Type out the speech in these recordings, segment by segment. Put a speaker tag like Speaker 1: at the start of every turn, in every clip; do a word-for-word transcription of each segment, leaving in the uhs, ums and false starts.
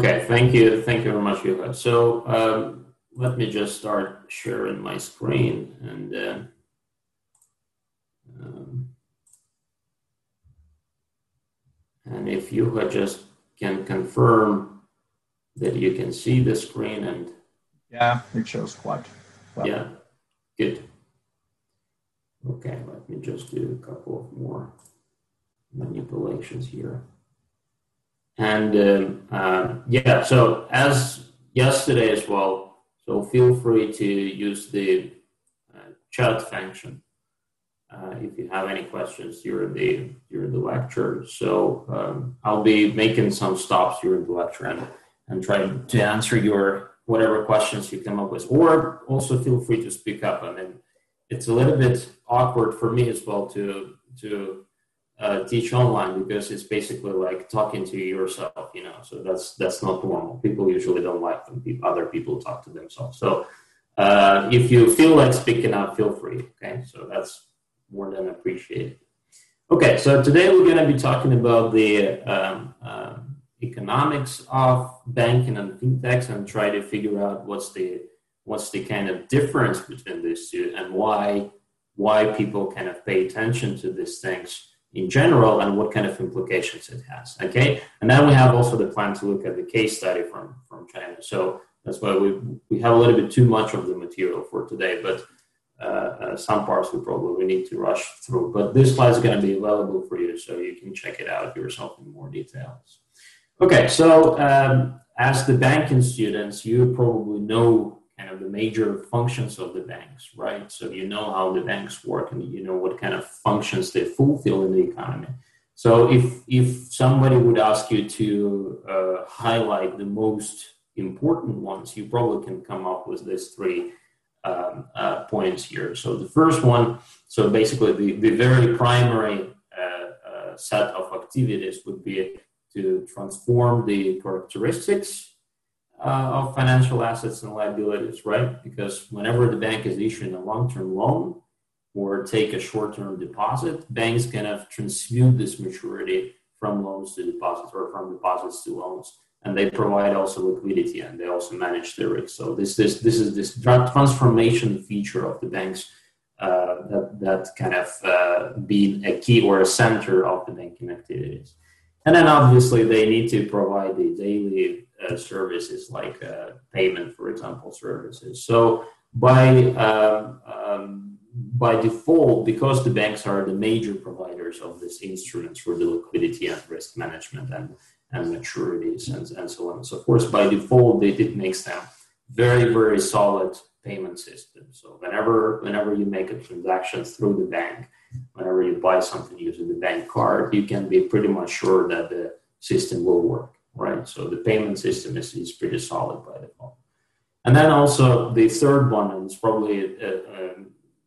Speaker 1: Okay, thank you. Thank you very much, Yuka. So um, let me just start sharing my screen. And uh, um, and if Yuka just can confirm that you can see the screen and
Speaker 2: yeah, it shows quite well.
Speaker 1: Yeah, good. Okay, let me just do a couple of more manipulations here. And um, uh, yeah, so as yesterday as well, so feel free to use the uh, chat function uh, if you have any questions during the during the lecture. So um, I'll be making some stops during the lecture and, and try to answer your whatever questions you come up with, or also feel free to speak up. I mean, it's a little bit awkward for me as well to to uh, teach online because it's basically like talking to yourself, you know. So that's that's not normal. People usually don't like when people, other people talk to themselves. So uh, if you feel like speaking up, feel free. Okay, so that's more than appreciated. Okay, so today we're going to be talking about the um, uh, economics of banking and fintechs and try to figure out what's the what's the kind of difference between these two and why why people kind of pay attention to these things in general and what kind of implications it has. Okay, and then we have also the plan to look at the case study from from China. So that's why we we have a little bit too much of the material for today, but uh, uh, some parts we probably need to rush through. But this slide is going to be available for you, so you can check it out yourself in more details. Okay, so um, as the banking students, you probably know kind of the major functions of the banks, right? So you know how the banks work and you know what kind of functions they fulfill in the economy. So if if somebody would ask you to uh, highlight the most important ones, you probably can come up with these three um, uh, points here. So the first one, so basically the, the very primary uh, uh, set of activities would be to transform the characteristics Uh, of financial assets and liabilities, right? Because whenever the bank is issuing a long-term loan or take a short-term deposit, banks kind of transmute this maturity from loans to deposits or from deposits to loans, and they provide also liquidity and they also manage the risk. So this this this is this transformation feature of the banks uh, that that kind of uh, being a key or a center of the banking activities. And then obviously they need to provide the daily uh, services like uh, payment, for example, services. So by um, um, by default, because the banks are the major providers of these instruments for the liquidity and risk management and, and maturities and, and so on and so forth, by default, they, it makes them very, very solid payment system. So whenever whenever you make a transaction through the bank, whenever you buy something using the bank card, you can be pretty much sure that the system will work, right? So the payment system is, is pretty solid by default. And then also the third one, and it's probably, uh, um,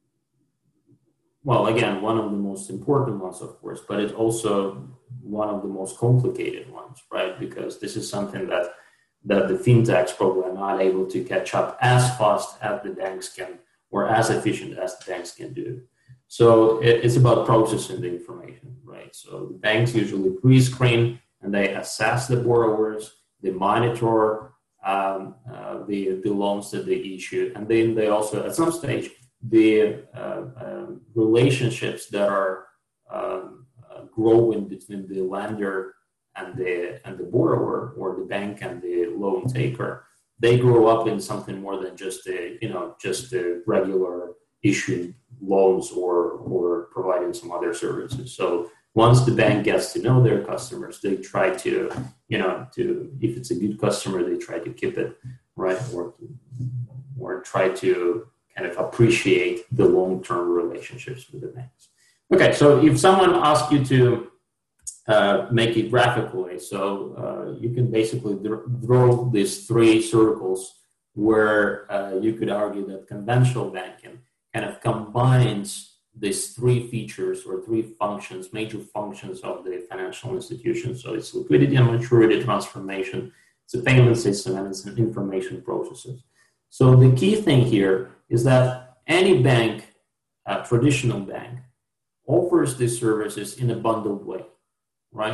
Speaker 1: well, again, one of the most important ones, of course, but it's also one of the most complicated ones, right? Because this is something that that the fintechs probably are not able to catch up as fast as the banks can, or as efficient as the banks can do. So it's about processing the information, right? So the banks usually pre-screen and they assess the borrowers, they monitor um, uh, the, the loans that they issue, and then they also, at some stage, the uh, uh, relationships that are um, uh, growing between the lender and the and the borrower, or the bank and the loan taker, they grow up in something more than just the you know just the regular issuing loans or or providing some other services. So once the bank gets to know their customers, they try to, you know, to if it's a good customer, they try to keep it, right, or or try to kind of appreciate the long-term relationships with the banks. Okay, so if someone asks you to uh, make it graphically, so uh, you can basically draw these three circles where uh, you could argue that conventional banking kind of combines these three features or three functions, major functions of the financial institution. So it's liquidity and maturity transformation, it's a payment system, and it's an information processes. So the key thing here is that any bank, a traditional bank, offers these services in a bundled way, right?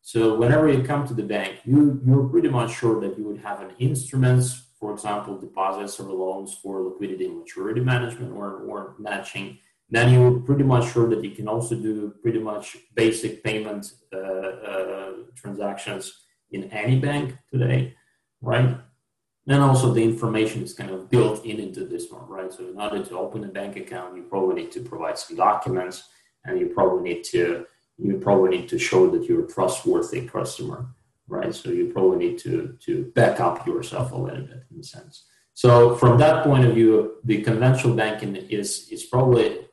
Speaker 1: So whenever you come to the bank, you, you're pretty much sure that you would have an instruments, for example, deposits or loans for liquidity and maturity management or, or matching. Then you're pretty much sure that you can also do pretty much basic payment uh, uh, transactions in any bank today, right? Then also the information is kind of built in into this one, right? So in order to open a bank account, you probably need to provide some documents, and you probably need to you probably need to show that you're a trustworthy customer, right? So you probably need to to back up yourself a little bit in a sense. So from that point of view, the conventional banking is is probably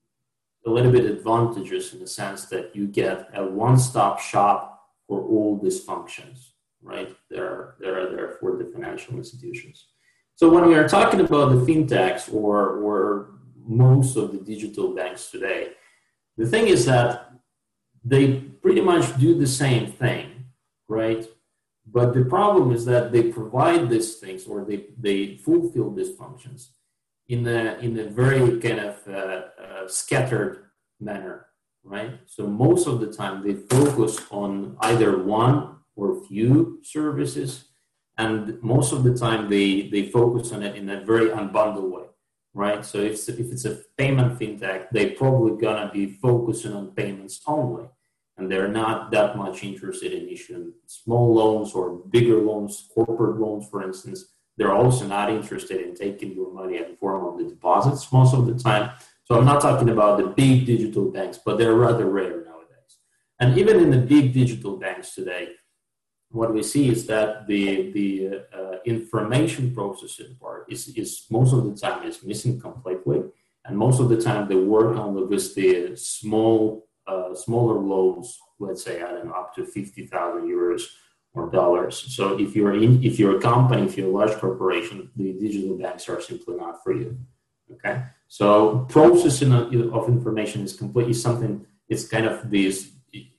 Speaker 1: a little bit advantageous in the sense that you get a one-stop shop for all these functions, right? They're, they're there for the financial institutions. So when we are talking about the fintechs or, or most of the digital banks today, the thing is that they pretty much do the same thing, right? But the problem is that they provide these things or they, they fulfill these functions in a, in a very kind of uh, uh, scattered manner, right? So most of the time they focus on either one or few services, and most of the time they, they focus on it in a very unbundled way, right? So if, if it's a payment fintech, they probably gonna be focusing on payments only, and they're not that much interested in issuing small loans or bigger loans, corporate loans, for instance. They're also not interested in taking your money in the form of the deposits most of the time. So I'm not talking about the big digital banks, but they're rather rare nowadays. And even in the big digital banks today, what we see is that the the uh, information processing part is, is most of the time is missing completely. And most of the time they work on with the small, uh, smaller loans, let's say, I don't know, up to fifty thousand euros or dollars. So if you're in, if you're a company, if you're a large corporation, the digital banks are simply not for you. Okay, so processing of information is completely something. It's kind of this.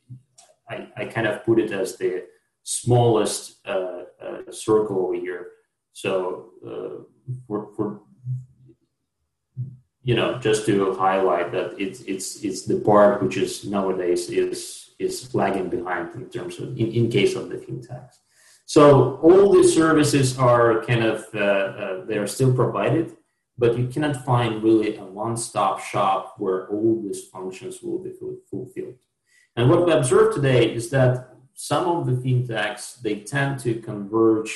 Speaker 1: I, I kind of put it as the smallest uh, uh, circle over here. So uh, for, for you know, just to highlight that it's it's it's the part which is nowadays is. is lagging behind in terms of, in, in case of the fintechs. So all these services are kind of, uh, uh, they're still provided, but you cannot find really a one-stop shop where all these functions will be fulfilled. And what we observe today is that some of the fintechs, they tend to converge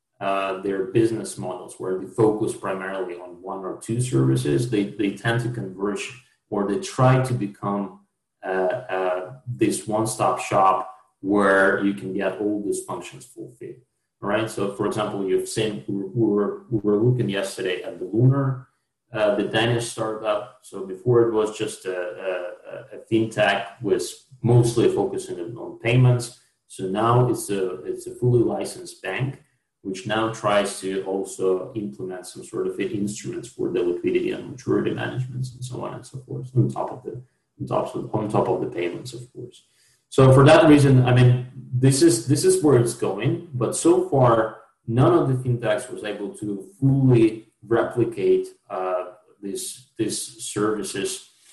Speaker 1: uh, their business models where they focus primarily on one or two services. They, they tend to converge, or they try to become Uh, uh, this one-stop shop where you can get all these functions fulfilled. All right. So, for example, you've seen we were we were looking yesterday at the Lunar, uh, the Danish startup. So before it was just a, a, a fintech was mostly focusing on payments. So now it's a it's a fully licensed bank, which now tries to also implement some sort of instruments for the liquidity and maturity management and so on and so forth on top of the On top, of, on top of the payments, of course. So for that reason, I mean, this is this is where it's going. But so far, none of the fintechs was able to fully replicate uh, these these services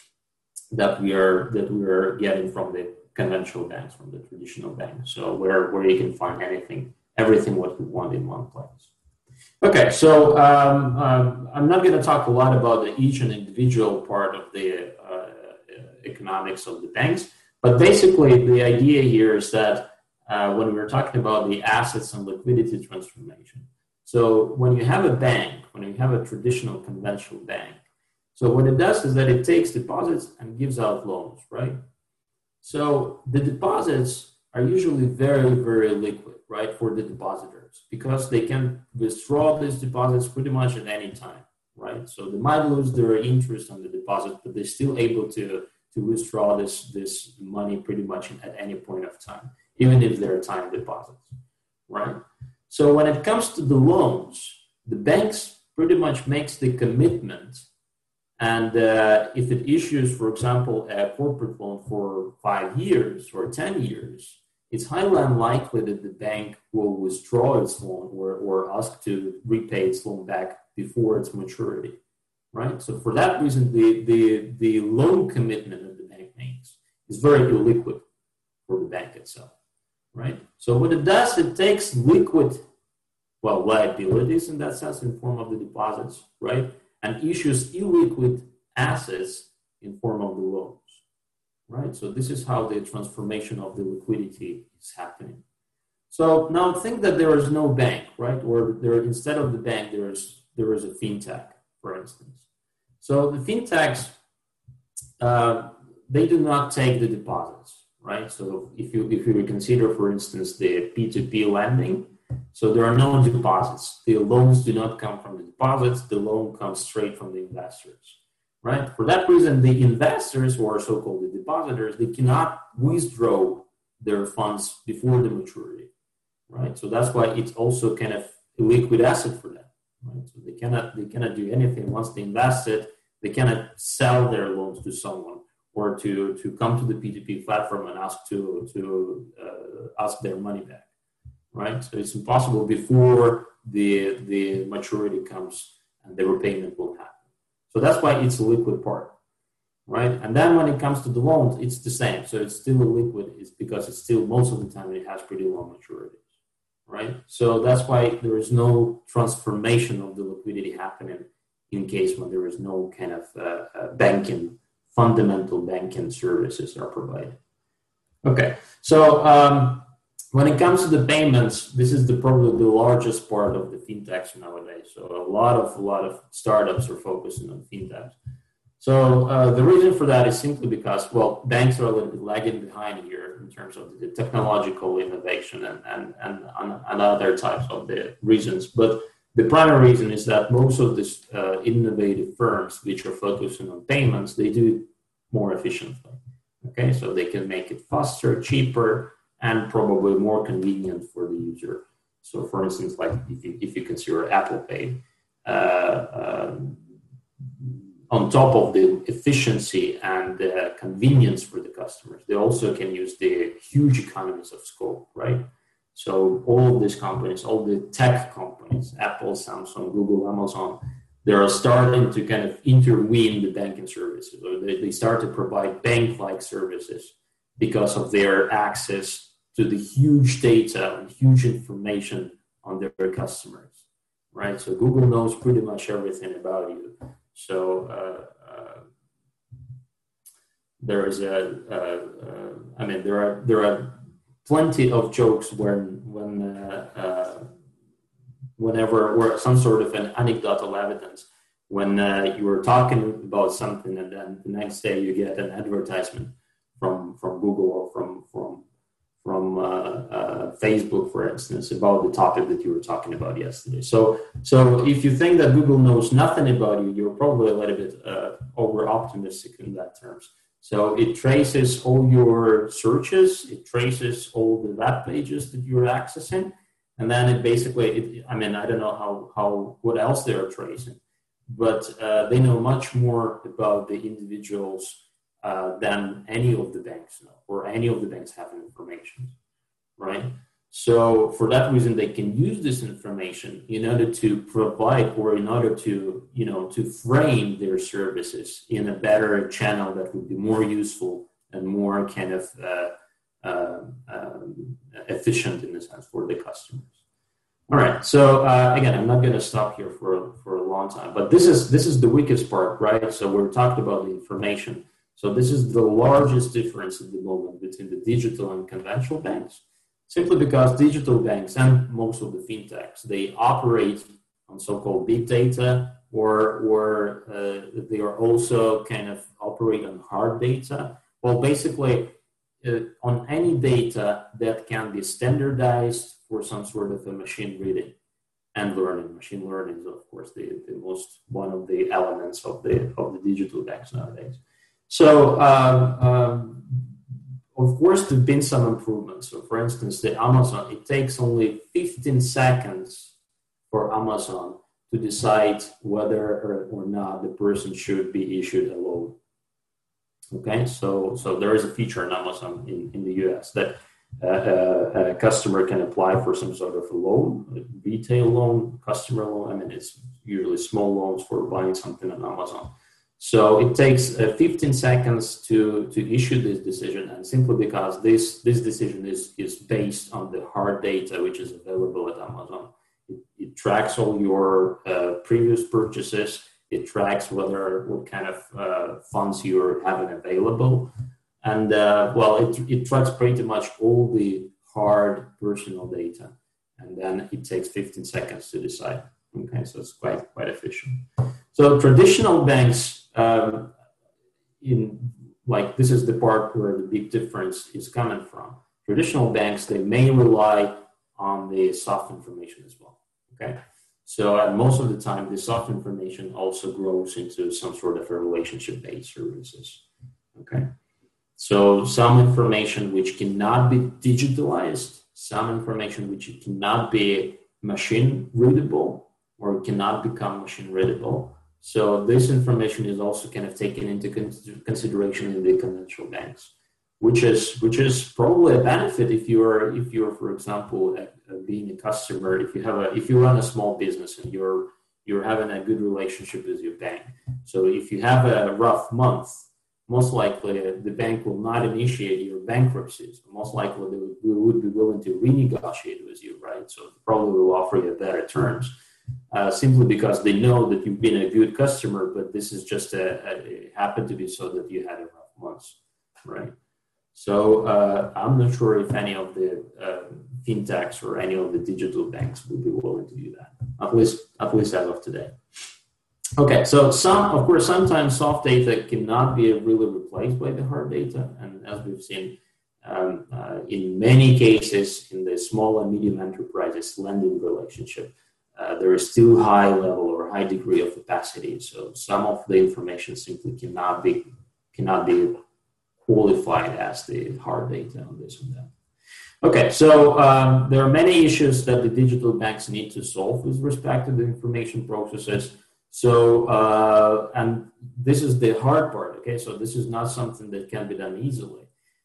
Speaker 1: that we are that we are getting from the conventional banks, from the traditional banks. So where where you can find anything, everything what we want in one place. Okay, so um, um, I'm not going to talk a lot about the, each and individual part of the uh, economics of the banks, but basically the idea here is that uh, when we're talking about the assets and liquidity transformation, so when you have a bank, when you have a traditional conventional bank, so what it does is that it takes deposits and gives out loans, right? So the deposits are usually very, very liquid, right, for the depositors, because they can withdraw these deposits pretty much at any time, right? So they might lose their interest on the deposit, but they're still able to to withdraw this, this money pretty much at any point of time, even if they're time deposits, right? So when it comes to the loans, the banks pretty much makes the commitment, and uh, if it issues, for example, a corporate loan for five years or ten years, it's highly unlikely that the bank will withdraw its loan or, or ask to repay its loan back before its maturity. Right. So for that reason, the, the, the loan commitment that the bank makes is very illiquid for the bank itself. right? So what it does, it takes liquid, well, liabilities in that sense in form of the deposits, right? And issues illiquid assets in form of the loans, right? So this is how the transformation of the liquidity is happening. So now think that there is no bank, right? Or there, instead of the bank, there is there is a fintech, for instance. So the fintechs, uh, they do not take the deposits, right? So if you if you consider, for instance, the P two P lending, so there are no deposits. The loans do not come from the deposits. The loan comes straight from the investors, right? For that reason, the investors, or so-called the depositors, they cannot withdraw their funds before the maturity, right? So that's why it's also kind of a liquid asset for them, right? So they cannot they cannot do anything once they invest it. They cannot sell their loans to someone or to, to come to the P two P platform and ask to to uh, ask their money back, right? So it's impossible before the the maturity comes and the repayment will happen. So that's why it's a liquid part, right? And then when it comes to the loans, it's the same. So it's still a liquid, it's because it's still most of the time it has pretty long maturities, right? So that's why there is no transformation of the liquidity happening in case when there is no kind of uh, uh, banking, fundamental banking services are provided. Okay, so um, when it comes to the payments, this is the probably the largest part of the fintechs nowadays. So a lot of a lot of startups are focusing on fintechs. So uh, the reason for that is simply because, well, banks are a little bit lagging behind here in terms of the technological innovation and and and, and other types of the reasons. But the primary reason is that most of these uh, innovative firms which are focusing on payments, they do it more efficiently. Okay, so they can make it faster, cheaper, and probably more convenient for the user. So, for instance, like if you if you consider Apple Pay, uh, um, on top of the efficiency and the convenience for the customers, they also can use the huge economies of scope, right? So all of these companies, all the tech companies, Apple, Samsung, Google, Amazon, they are starting to kind of intervene the banking services, or they, they start to provide bank-like services because of their access to the huge data and huge information on their customers, right? So Google knows pretty much everything about you. So uh, uh, there is a, uh, uh, I mean, there are there are plenty of jokes when when uh, uh, whenever or some sort of an anecdotal evidence when uh, you were talking about something and then the next day you get an advertisement from from Google or from from from uh, uh, Facebook, for instance, about the topic that you were talking about yesterday. So so if you think that Google knows nothing about you, you're probably a little bit uh, over optimistic in that terms. So it traces all your searches, it traces all the web pages that you're accessing, and then it basically, it, I mean, I don't know how, how what else they are tracing, but uh, they know much more about the individuals uh, than any of the banks know, or any of the banks have information, right? So for that reason, they can use this information in order to provide, or in order to, you know, to frame their services in a better channel that would be more useful and more kind of uh, uh, um, efficient in a sense for the customers. All right. So uh, again, I'm not going to stop here for for a long time, but this is this is the weakest part, right? So we're talking about the information. So this is the largest difference at the moment between the digital and conventional banks. Simply because digital banks and most of the fintechs, they operate on so-called big data, or or uh, they are also kind of operate on hard data. Well, basically, uh, on any data that can be standardized for some sort of a machine reading and learning. Machine learning is, of course, the, the most one of the elements of the of the digital banks nowadays. So. Um, um, Of course, there have been some improvements. So, for instance, the Amazon, it takes only fifteen seconds for Amazon to decide whether or not the person should be issued a loan. Okay, so so there is a feature in Amazon in, in the U S that uh, uh, a customer can apply for some sort of a loan, a retail loan, customer loan. I mean, it's usually small loans for buying something on Amazon. So it takes uh, fifteen seconds to, to issue this decision, and simply because this, this decision is, is based on the hard data which is available at Amazon. It, it tracks all your uh, previous purchases. It tracks whether what kind of uh, funds you're having available. And uh, well, it, it tracks pretty much all the hard personal data. And then it takes fifteen seconds to decide. Okay, so it's quite, quite efficient. So traditional banks, um, in like this is the part where the big difference is coming from. Traditional banks, they may rely on the soft information as well. Okay, so uh, most of the time, the soft information also grows into some sort of a relationship-based services. Okay, so some information which cannot be digitalized, some information which cannot be machine readable or cannot become machine readable. So this information is also kind of taken into consideration in the conventional banks, which is which is probably a benefit if you're if you're for example a, a being a customer, if you have a if you run a small business and you're you're having a good relationship with your bank. So if you have a rough month, most likely the bank will not initiate your bankruptcies. Most likely they would, they would be willing to renegotiate with you, right? So they probably will offer you better terms. Uh, simply because they know that you've been a good customer, but this is just a, a it happened to be so that you had a rough month, right? So uh, I'm not sure if any of the uh, fintechs or any of the digital banks would be willing to do that, at least at least as of today. Okay, so some of course sometimes soft data cannot be really replaced by the hard data, and as we've seen um, uh, in many cases in the small and medium enterprises lending relationship. Uh, there is still high level or high degree of opacity. So some of the information simply cannot be cannot be qualified as the hard data on this and that. Okay, so um, there are many issues that the digital banks need to solve with respect to the information processes. So uh, and this is the hard part. Okay, so this is not something that can be done easily.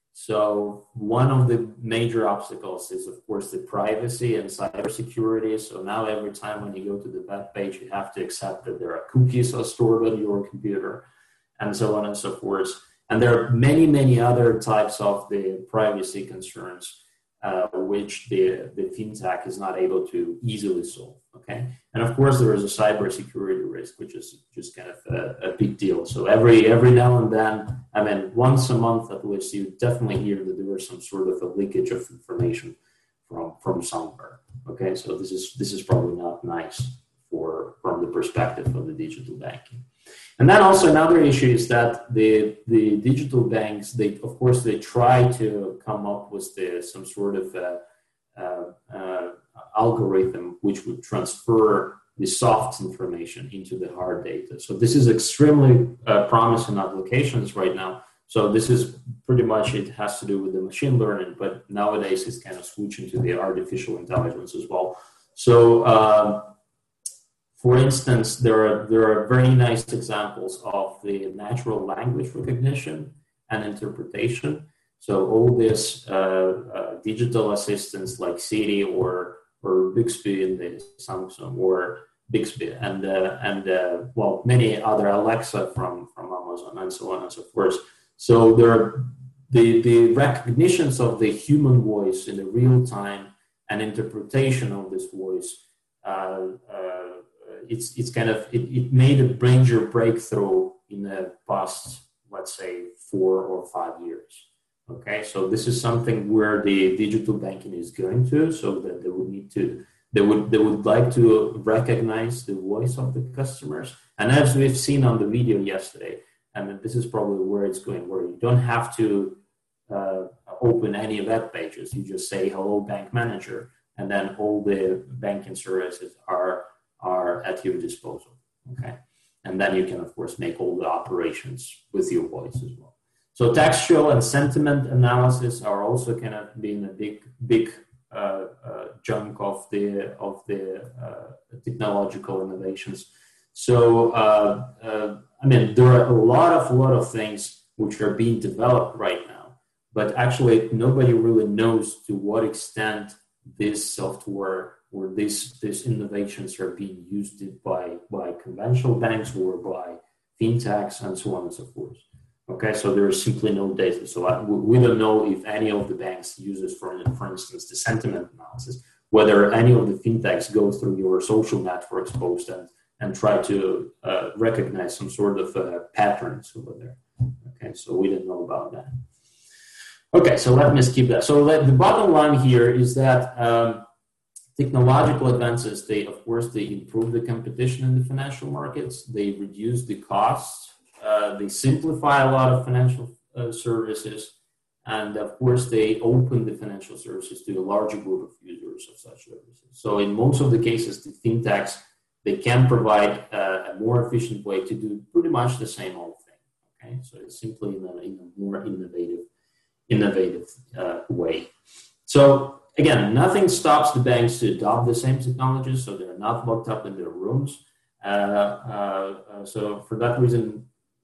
Speaker 1: So one of the major obstacles is, of course, the privacy and cybersecurity. So now every time when you go to the web page, you have to accept that there are cookies are stored on your computer and so on and so forth. And there are many, many other types of the privacy concerns uh, which the, the fintech is not able to easily solve, okay? And of course, there is a cybersecurity risk, which is just kind of a, a big deal. So every every now and then, I mean, once a month at least, you definitely hear that there was some sort of a leakage of information from, from somewhere, okay? So this is this is probably not nice for from the perspective of the digital banking. And then also another issue is that the the digital banks, they of course they try to come up with the, some sort of a, uh, uh, algorithm which would transfer the soft information into the hard data. So this is extremely uh, promising applications right now. So this is pretty much, it has to do with the machine learning, but nowadays it's kind of switching to the artificial intelligence as well. So. Uh, For instance, there are there are very nice examples of the natural language recognition and interpretation. So all this uh, uh, digital assistants like Siri or or Bixby in the Samsung or Bixby and uh, and uh, well many other Alexa from from Amazon and so on and so forth. So there are the the recognitions of the human voice in the real time and interpretation of this voice. Uh, uh, It's it's kind of it, it made a major breakthrough in the past, let's say, four or five years. Okay, so this is something where the digital banking is going to, so that they would need to they would they would like to recognize the voice of the customers. And as we've seen on the video yesterday, and this is probably where it's going, where you don't have to uh, open any web pages. You just say hello, bank manager, and then all the banking services are. are at your disposal, okay? And then you can, of course, make all the operations with your voice as well. So textual and sentiment analysis are also kind of being a big, big uh, uh, chunk of the of the uh, technological innovations. So, uh, uh, I mean, there are a lot of, lot of things which are being developed right now, but actually nobody really knows to what extent this software or these these innovations are being used by by conventional banks or by fintechs, and so on and so forth. Okay, so there is simply no data. So I, we don't know if any of the banks uses, for, for instance, the sentiment analysis, whether any of the fintechs go through your social networks post and, and try to uh, recognize some sort of uh, patterns over there. Okay, so we don't know about that. Okay, so let me skip that. So the bottom line here is that um, technological advances, they, of course, they improve the competition in the financial markets. They reduce the costs. Uh, they simplify a lot of financial uh, services. And of course, they open the financial services to a larger group of users of such services. So in most of the cases, the fintechs, they can provide uh, a more efficient way to do pretty much the same old thing. Okay, so it's simply in a, in a more innovative, innovative uh, way. So again, nothing stops the banks to adopt the same technologies, so they're not locked up in their rooms. Uh, uh, uh, so for that reason,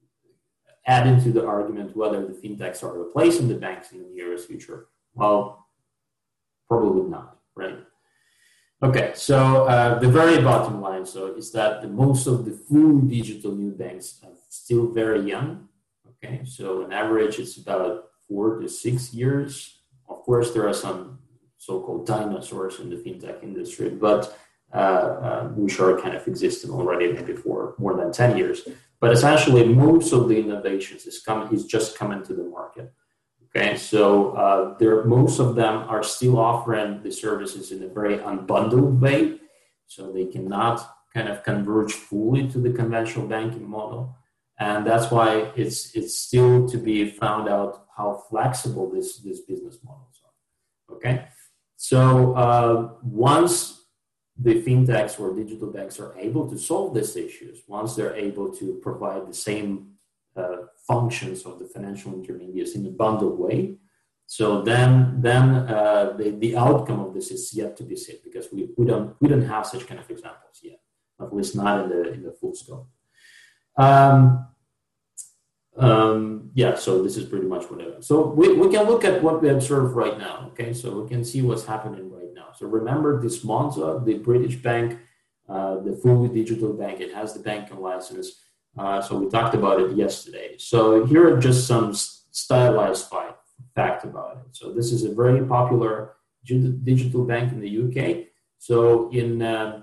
Speaker 1: add into the argument whether the fintechs are replacing the banks in the nearest future. Well, probably not, right? Okay, so uh, the very bottom line so is that the, most of the full digital new banks are still very young. Okay, so on average, it's about four to six years. Of course, there are some so-called dinosaurs in the fintech industry, but uh, uh, which are kind of existing already maybe for more than ten years. But essentially, most of the innovations is coming is just coming to the market. Okay, so uh, there most of them are still offering the services in a very unbundled way, so they cannot kind of converge fully to the conventional banking model, and that's why it's it's still to be found out how flexible this this business models are. Okay, so uh, once the fintechs or digital banks are able to solve these issues, once they're able to provide the same uh, functions of the financial intermediaries in a bundled way, so then then uh, the, the outcome of this is yet to be seen, because we, we don't we don't have such kind of examples yet, at least not in the in the full scope. Um, um, yeah, so this is pretty much what I so we, we can look at what we observe right now. Okay, so we can see what's happening right now. So remember this Monzo, the British bank, uh, the fully digital bank, it has the banking license. Uh, so we talked about it yesterday. So here are just some stylized fact about it. So this is a very popular digital bank in the U K. So in uh,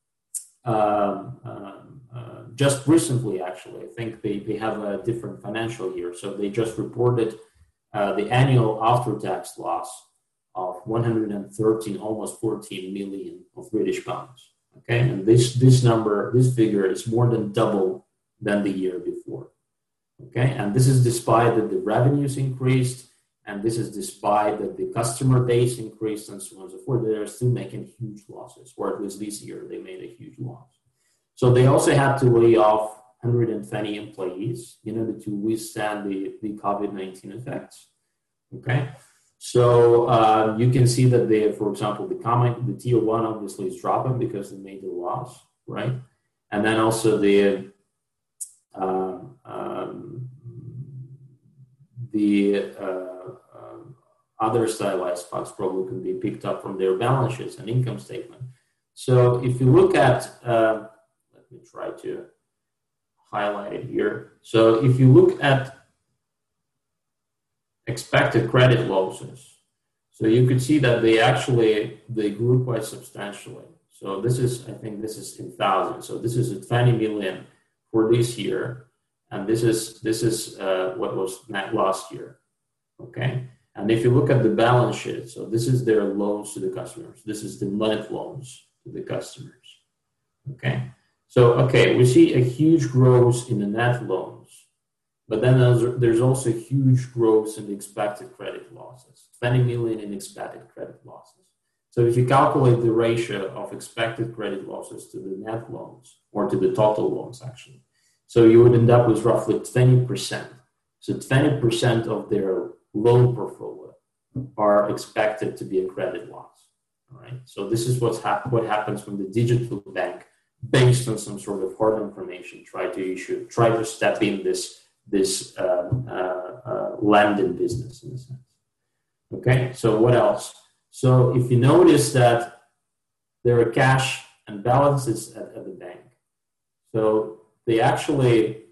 Speaker 1: uh, uh, just recently, actually, I think they, they have a different financial year. So they just reported uh, the annual after-tax loss of one hundred thirteen, almost fourteen million of British pounds. Okay, and this this number, this figure is more than double than the year before. Okay, and this is despite that the revenues increased, and this is despite that the customer base increased, and so on and so forth. They're still making huge losses, or at least this year they made a huge loss. So they also had to lay off one hundred twenty employees in order to withstand the, the COVID nineteen effects. Okay. So uh, you can see that they, for example, the comment, the tier one obviously is dropping because they made the loss, right? And then also the uh, um, the uh, uh, other stylized facts probably can be picked up from their balance sheets and income statement. So if you look at, uh, let me try to highlight it here. So if you look at expected credit losses, so you could see that they actually, they grew quite substantially. So this is, I think this is in thousands. So this is a twenty million for this year. And this is, this is uh, what was net last year, okay? And if you look at the balance sheet, so this is their loans to the customers. This is the net loans to the customers, okay? So, okay, we see a huge growth in the net loans. But then there's also huge growth in the expected credit losses, twenty million in expected credit losses. So if you calculate the ratio of expected credit losses to the net loans, or to the total loans actually, so you would end up with roughly twenty percent. So twenty percent of their loan portfolio are expected to be a credit loss, all right? So this is what's hap- what happens when the digital bank, based on some sort of hard information, try to issue, try to step in this this uh, uh, uh, lending business in a sense. Okay, so what else? So if you notice that there are cash and balances at, at the bank, so they actually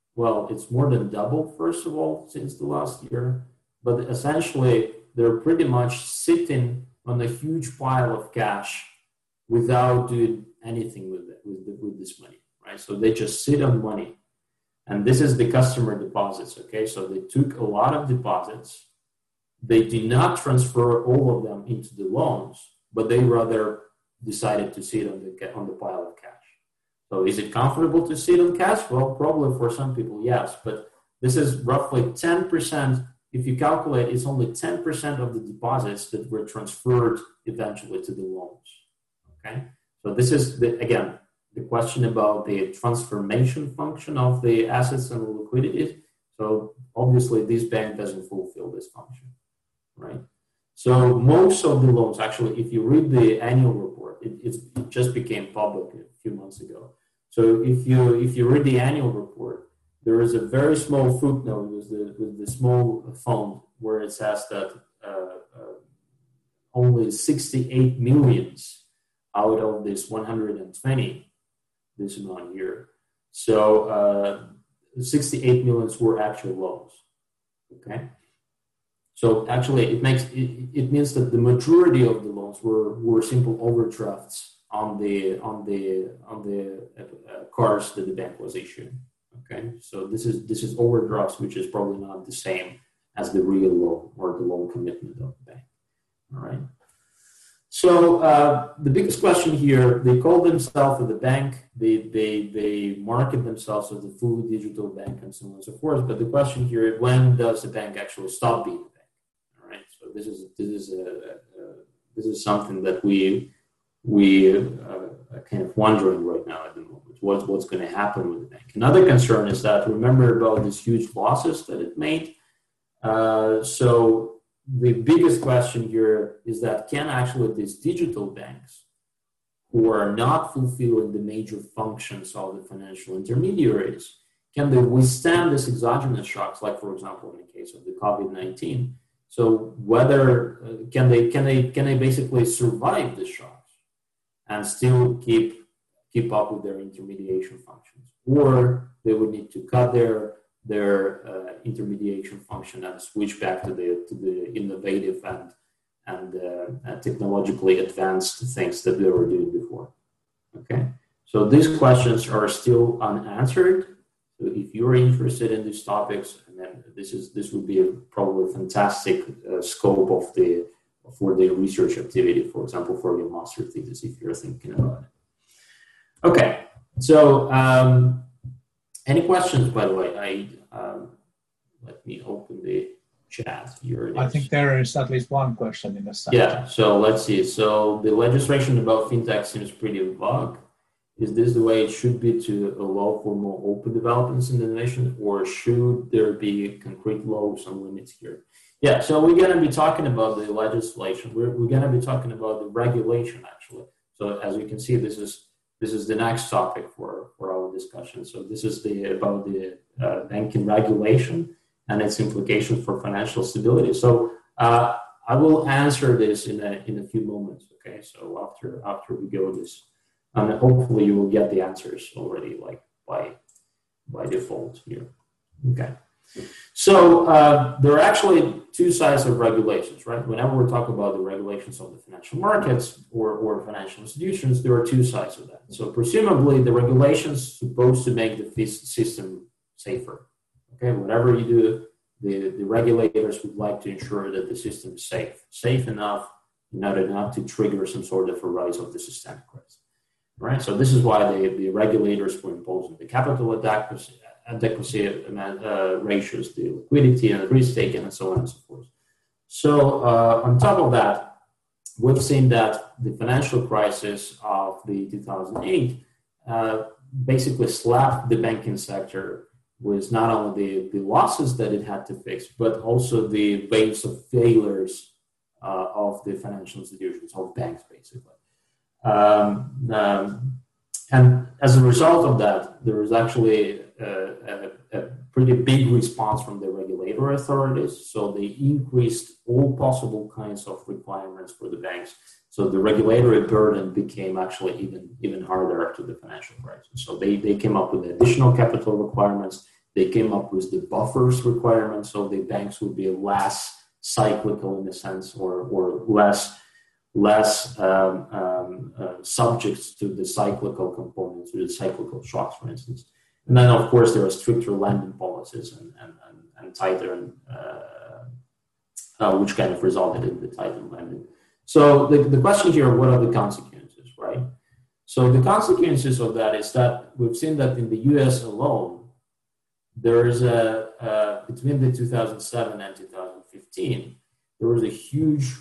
Speaker 1: well, it's more than double, first of all, since the last year. But essentially, they're pretty much sitting on a huge pile of cash without doing anything with it, with, the, with this money, right? So they just sit on money. And this is the customer deposits, okay? So they took a lot of deposits. They did not transfer all of them into the loans, but they rather decided to sit on the, on the pile of cash. So is it comfortable to sit on cash? Well, probably for some people, yes. But this is roughly ten percent. If you calculate, it's only ten percent of the deposits that were transferred eventually to the loans, okay? So this is, the, again, the question about the transformation function of the assets and the liquidity. So obviously, this bank doesn't fulfill this function, right? So most of the loans, actually, if you read the annual report, it, it's, it just became public a few months ago. So if you if you read the annual report, there is a very small footnote with the with the small font where it says that uh, uh, only sixty-eight millions out of this one hundred twenty, this amount here. So uh, sixty-eight millions were actual loans. Okay. So actually, it makes it, it means that the majority of the loans were were simple overdrafts on the on the on the uh, cards that the bank was issuing. Okay, so this is this is overdrafts, which is probably not the same as the real loan or the loan commitment of the bank. All right. So uh, the biggest question here: they call themselves the bank, they they they market themselves as a fully digital bank, and so on and so forth. But the question here is: when does the bank actually stop being a bank? All right. So this is this is a, a, a this is something that we we uh, are kind of wondering right now at the moment. What's what's going to happen with the bank? Another concern is that remember about these huge losses that it made. Uh, so the biggest question here is that can actually these digital banks, who are not fulfilling the major functions of the financial intermediaries, can they withstand these exogenous shocks? Like for example, in the case of the COVID nineteen. So whether uh, can they can they can they basically survive the shocks and still keep keep up with their intermediation functions, or they would need to cut their their uh, intermediation function and switch back to the to the innovative and and, uh, and technologically advanced things that they were doing before. Okay, so these questions are still unanswered. So if you're interested in these topics, and then this is this would be a probably fantastic uh, scope of the for the research activity, for example, for your master thesis, if you're thinking about it. Okay, so um, any questions, by the way? I um, let me open the chat here.
Speaker 2: I think there is at least one question in the chat.
Speaker 1: Yeah, so let's see. So the legislation about fintech seems pretty vague. Is this the way it should be to allow for more open developments in the nation, or should there be concrete laws and limits here? Yeah, so we're going to be talking about the legislation. We're, we're going to be talking about the regulation, actually. So as you can see, this is this is the next topic for, for our discussion. So this is the about the uh, banking regulation and its implications for financial stability. So uh, I will answer this in a in a few moments. Okay, so after after we go this. And hopefully you will get the answers already, like by by default here. Okay. So uh, there are actually two sides of regulations, right? Whenever we're talking about the regulations of the financial markets or, or financial institutions, there are two sides of that. So presumably the regulations supposed to make the system safer. Okay, whatever you do, the, the regulators would like to ensure that the system is safe, safe enough, not enough to trigger some sort of a rise of the systemic risk. Right, so this is why the, the regulators were imposing the capital adequacy, adequacy uh, ratios, the liquidity and the risk taken, and so on and so forth. So uh, on top of that, we've seen that the financial crisis of the two thousand eight uh, basically slapped the banking sector with not only the, the losses that it had to fix, but also the waves of failures uh, of the financial institutions, of banks, basically. Um, um, and as a result of that, there was actually a, a, a pretty big response from the regulatory authorities. So they increased all possible kinds of requirements for the banks. So the regulatory burden became actually even, even harder after the financial crisis. So they, they came up with additional capital requirements. they came up with the buffers requirement, so the banks would be less cyclical in a sense, or or less less um, um, uh, subject to the cyclical components, to the cyclical shocks, for instance. And then, of course, there are stricter lending policies and and, and, and tighter, uh, uh, which kind of resulted in the tightened lending. So the, the question here, what are the consequences, right? So the consequences of that is that we've seen that in the U S alone, there is a, uh, between the two thousand seven and two thousand fifteen, there was a huge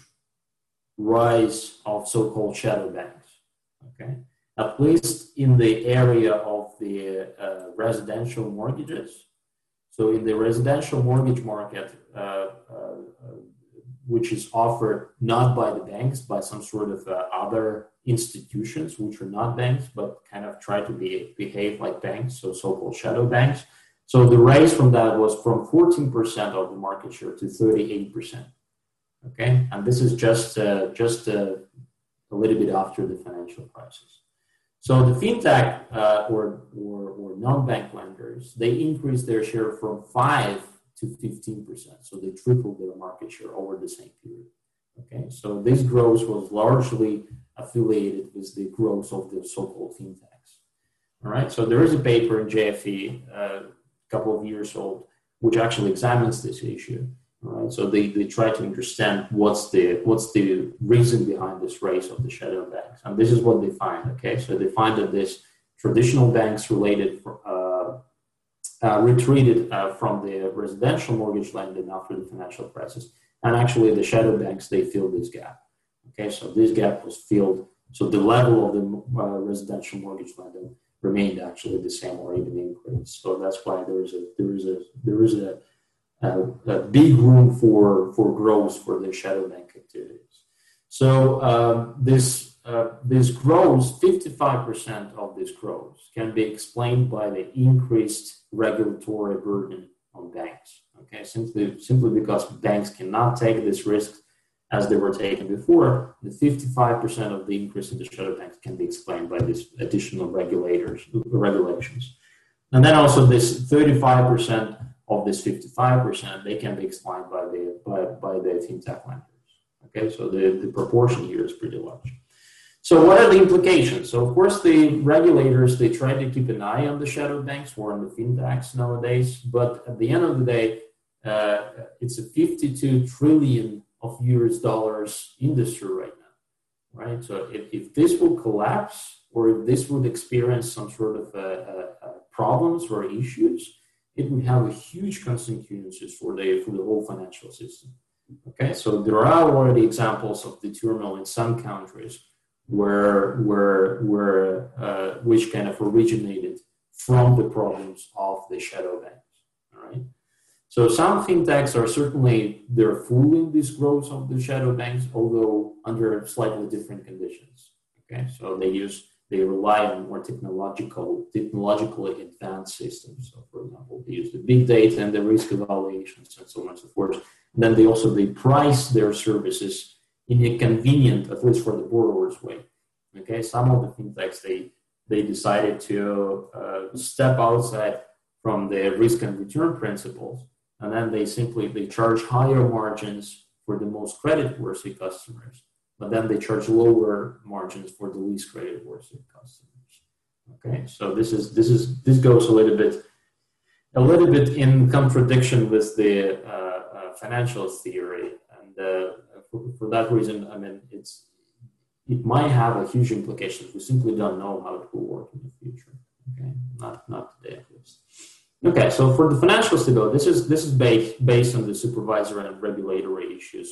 Speaker 1: rise of so-called shadow banks, okay? At least in the area of the uh, residential mortgages. So in the residential mortgage market, uh, uh, uh, which is offered not by the banks, by some sort of uh, other institutions, which are not banks, but kind of try to be, behave like banks, so so-called shadow banks. So the rise from that was from fourteen percent of the market share to thirty-eight percent. Okay, and this is just uh, just uh, a little bit after the financial crisis. So the fintech uh, or, or or non-bank lenders, they increased their share from five to fifteen percent. So they tripled their market share over the same period. Okay, so this growth was largely affiliated with the growth of the so-called fintechs. All right, so there is a paper in J F E, uh, a couple of years old, which actually examines this issue. All right, so they, they try to understand what's the what's the reason behind this rise of the shadow banks, and this is what they find. Okay, so they find that this traditional banks related uh, uh, retreated uh, from the residential mortgage lending after the financial crisis, and actually the shadow banks, they filled this gap. Okay, so this gap was filled. So the level of the uh, residential mortgage lending remained actually the same or even increased. So that's why there is a there is a there is a Uh, a big room for, for growth for the shadow bank activities. So um, this uh, this growth, fifty-five percent of this growth can be explained by the increased regulatory burden on banks. Okay, simply simply because banks cannot take this risk as they were taken before. The fifty-five percent of the increase in the shadow banks can be explained by these additional regulators regulations, and then also this thirty-five percent of this fifty-five percent, they can be explained by the by, by the fintech lenders. Okay, so the, the proportion here is pretty large. So what are the implications? So of course the regulators, they try to keep an eye on the shadow banks or on the fintechs nowadays, but at the end of the day, uh, it's a fifty-two trillion of U S dollars industry right now, right? So if, if this will collapse, or if this would experience some sort of uh, uh, problems or issues, it would have a huge consequences for the for the whole financial system. Okay, so there are already examples of the turmoil in some countries where where where uh, which kind of originated from the problems of the shadow banks. All right, so some fintechs are certainly they're fooling this growth of the shadow banks, although under slightly different conditions. Okay, so they use. They rely on more technological, technologically advanced systems. So, for example, they use the big data and the risk evaluations and so on and so forth. And then they also they price their services in a convenient, at least for the borrower's way. Okay, some of the fintechs they they decided to uh, step outside from the risk and return principles, and then they simply they charge higher margins for the most credit-worthy customers. But then they charge lower margins for the least credit-worthy customers. Okay, so this is this is this goes a little bit, a little bit in contradiction with the uh, uh, financial theory, and uh, for, for that reason, I mean, it's it might have a huge implications. We simply don't know how it will work in the future. Okay, not not today at least. Okay, so for the financial stability, this is this is based based on the supervisory and regulatory issues.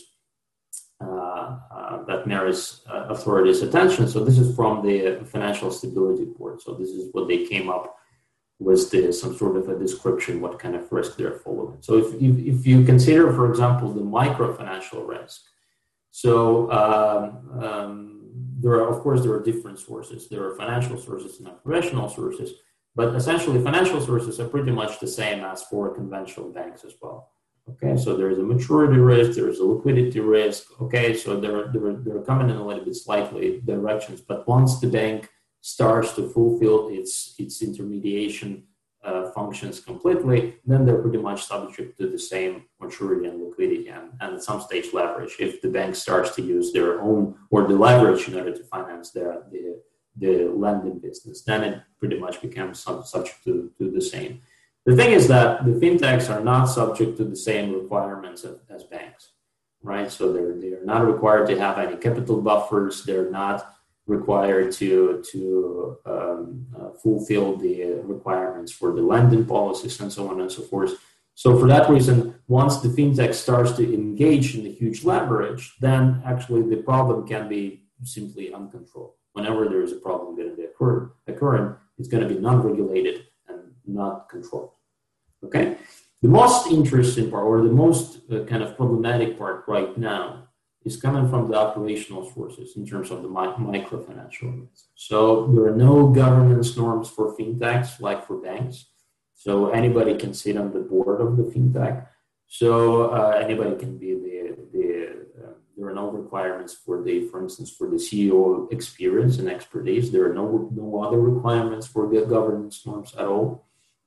Speaker 1: Uh, uh, that merits uh, authorities' attention. So this is from the Financial Stability Board. So this is what they came up with, the, some sort of a description, what kind of risk they're following. So if, if, if you consider, for example, the microfinancial risk, so um, um, there are, of course, there are different sources. There are financial sources and operational sources, but essentially financial sources are pretty much the same as for conventional banks as well. Okay, so there is a maturity risk, there is a liquidity risk. Okay, so they're, they're, they're coming in a little bit slightly directions, but once the bank starts to fulfill its its intermediation uh, functions completely, then they're pretty much subject to the same maturity and liquidity and, and at some stage leverage. If the bank starts to use their own or the leverage in order to finance their the, the lending business, then it pretty much becomes sub- subject to, to the same. The thing is that the fintechs are not subject to the same requirements as, as banks, right? So they're they're not required to have any capital buffers. They're not required to to um, uh, fulfill the requirements for the lending policies and so on and so forth. So for that reason, once the fintech starts to engage in the huge leverage, then actually the problem can be simply uncontrolled. Whenever there is a problem going to be occur, occurring, it's going to be non-regulated and not controlled. Okay. The most interesting part, or the most uh, kind of problematic part right now, is coming from the operational sources in terms of the mi- microfinancial risk. So there are no governance norms for fintechs like for banks. So anybody can sit on the board of the fintech. So uh, anybody can be the the. Uh, there are no requirements for the, for instance, for the C E O experience and expertise. There are no no other requirements for the governance norms at all.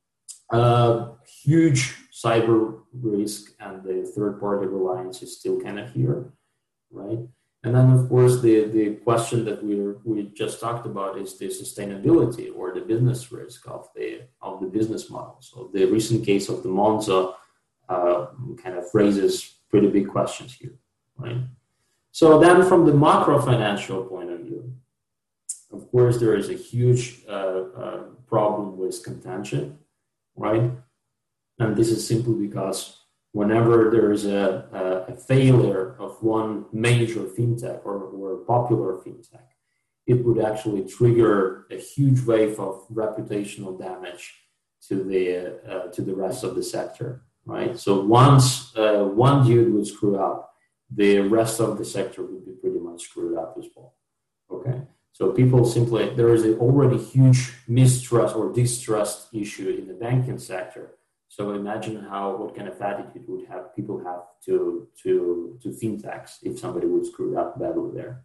Speaker 1: Uh, huge cyber risk and the third-party reliance is still kind of here, right? And then, of course, the, the question that we we just talked about is the sustainability or the business risk of the of the business model. So the recent case of the Monzo uh, kind of raises pretty big questions here, right? So then, from the macro financial point of view, of course, there is a huge uh, uh, problem with contention. Right, and this is simply because whenever there is a, a, a failure of one major fintech or, or popular fintech, it would actually trigger a huge wave of reputational damage to the uh, to the rest of the sector. Right, so once uh, one dude would screw up, the rest of the sector would be pretty much screwed up as well. Okay. So people simply, there is a already huge mistrust or distrust issue in the banking sector. So imagine how, what kind of attitude would have people have to, to, to fintechs if somebody would screw up badly there.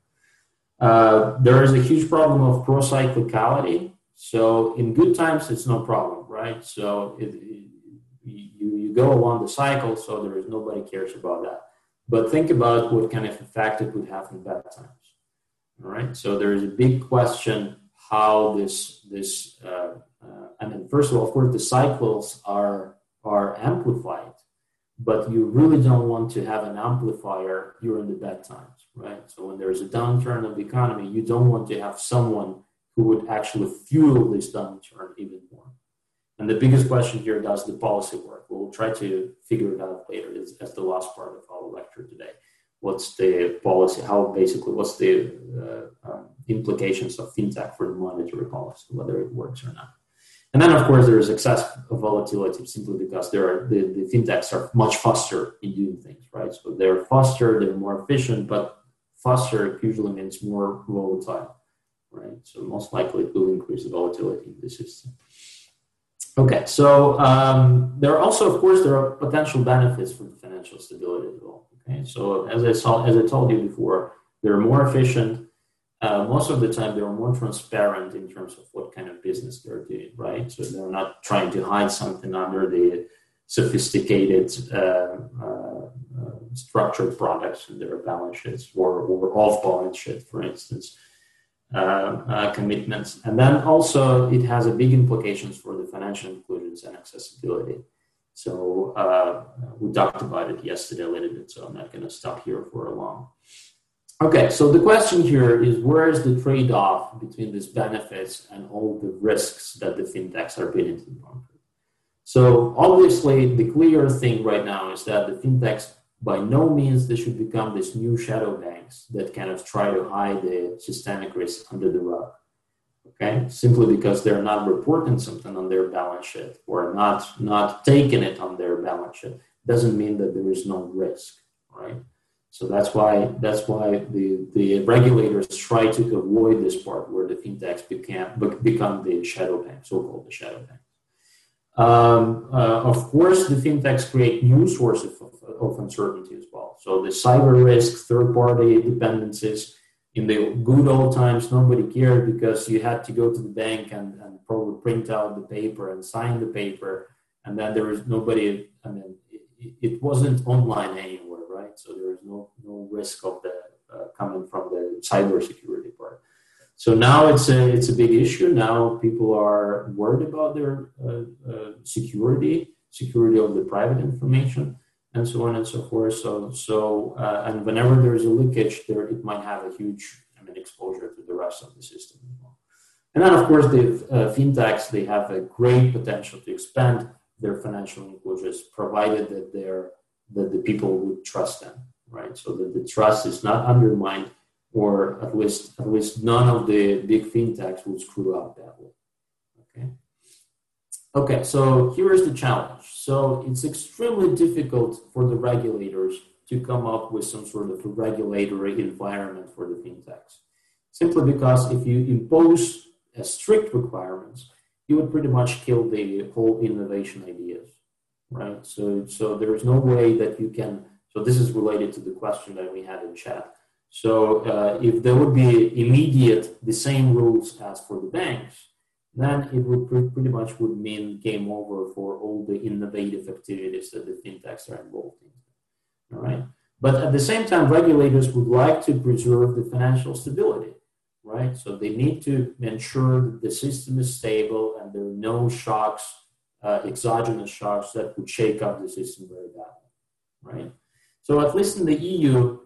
Speaker 1: Uh, there is a huge problem of pro-cyclicality. So in good times, it's no problem, right? So it, it, you, you go along the cycle, so there is nobody cares about that. But think about what kind of effect it would have in bad times. All right, so there is a big question how this this. Uh, uh, I mean, first of all, of course, the cycles are are amplified, but you really don't want to have an amplifier during the bad times, right? So when there is a downturn of the economy, you don't want to have someone who would actually fuel this downturn even more. And the biggest question here: does the policy work? We'll try to figure it out later. As, as the last part of our lecture today. What's the policy, how basically, what's the uh, um, implications of fintech for the monetary policy, whether it works or not. And then, of course, there is excess of volatility simply because there are the, the fintechs are much faster in doing things, right? So they're faster, they're more efficient, but faster usually means more volatile, right? So most likely it will increase the volatility in the system. Okay, so um, there are also, of course, there are potential benefits for the financial stability as well. Okay, so as I saw, as I told you before, they're more efficient. Uh, most of the time, they're more transparent in terms of what kind of business they're doing, right? So they're not trying to hide something under the sophisticated uh, uh, uh, structured products in their balance sheets or, or off balance sheet, for instance, uh, uh, commitments. And then also, it has a big implications for the financial inclusions and accessibility. So uh, we talked about it yesterday a little bit, so I'm not going to stop here for a long. Okay, so the question here is, where is the trade-off between these benefits and all the risks that the fintechs are putting into the market? So obviously, the clear thing right now is that the fintechs, by no means, they should become these new shadow banks that kind of try to hide the systemic risk under the rug. Okay, simply because they're not reporting something on their balance sheet or not, not taking it on their balance sheet doesn't mean that there is no risk, right? So that's why that's why the, the regulators try to avoid this part where the fintechs became, become the shadow bank, so-called the shadow bank. Um, uh, of course, the fintechs create new sources of, of uncertainty as well. So the cyber risk, third-party dependencies, in the good old times, nobody cared because you had to go to the bank and, and probably print out the paper and sign the paper. And then there was nobody, I mean, it, it wasn't online anywhere, right? So there was no, no risk of the uh, coming from the cybersecurity part. So now it's a, it's a big issue. Now people are worried about their uh, uh, security, security of the private information, and so on and so forth. So, so uh, and whenever there's a leakage, there it might have a huge, I mean, exposure to the rest of the system as well. And then, of course, the uh, fintechs, they have a great potential to expand their financial inclusions, provided that they're that the people would trust them, right? So that the trust is not undermined, or at least at least none of the big fintechs would screw up that way. Okay. Okay, so here is the challenge. So it's extremely difficult for the regulators to come up with some sort of a regulatory environment for the fintechs. Simply because if you impose a strict requirements, you would pretty much kill the whole innovation ideas, right? So, so there is no way that you can, so this is related to the question that we had in chat. So uh, if there would be immediate, the same rules as for the banks, then it would pre- pretty much would mean game over for all the innovative activities that the fintechs are involved in, all right? But at the same time, regulators would like to preserve the financial stability, right? So they need to ensure that the system is stable and there are no shocks, uh, exogenous shocks that would shake up the system very badly, right? So at least in the E U,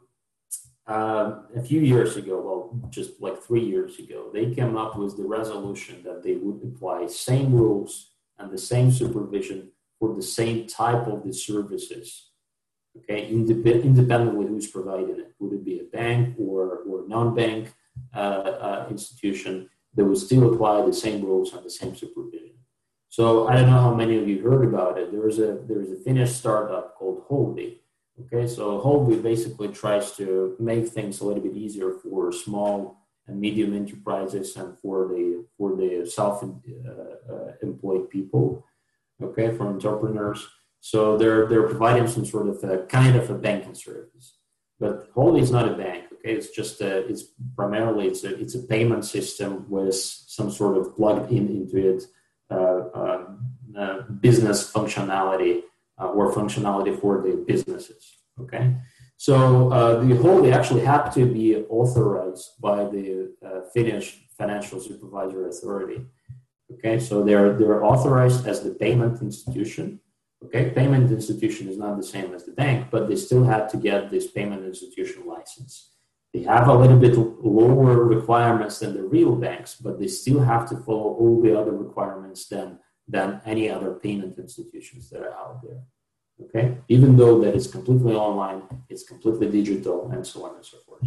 Speaker 1: uh, a few years ago, well, just like three years ago, they came up with the resolution that they would apply same rules and the same supervision for the same type of the services, okay, Indep- independently who's providing it. Would it be a bank or, or non-bank uh, uh, institution? They would still apply the same rules and the same supervision. So I don't know how many of you heard about it. There is a there is a Finnish startup called Holvi. Okay, so Holvi basically tries to make things a little bit easier for small and medium enterprises and for the for the self-employed uh, uh, people. Okay, for entrepreneurs. So they're they're providing some sort of a kind of a banking service. But Holvi is not a bank. Okay, it's just a, it's primarily it's a it's a payment system with some sort of plugged in into it uh, uh, uh, business functionality. Uh, or functionality for the businesses, okay? So uh, the Holvi actually had to be authorized by the uh, Finnish Financial Supervisory Authority, okay? So they're, they're authorized as the payment institution, okay? Payment institution is not the same as the bank, but they still had to get this payment institution license. They have a little bit lower requirements than the real banks, but they still have to follow all the other requirements than than any other payment institutions that are out there, okay? Even though that it's completely online, it's completely digital, and so on and so forth.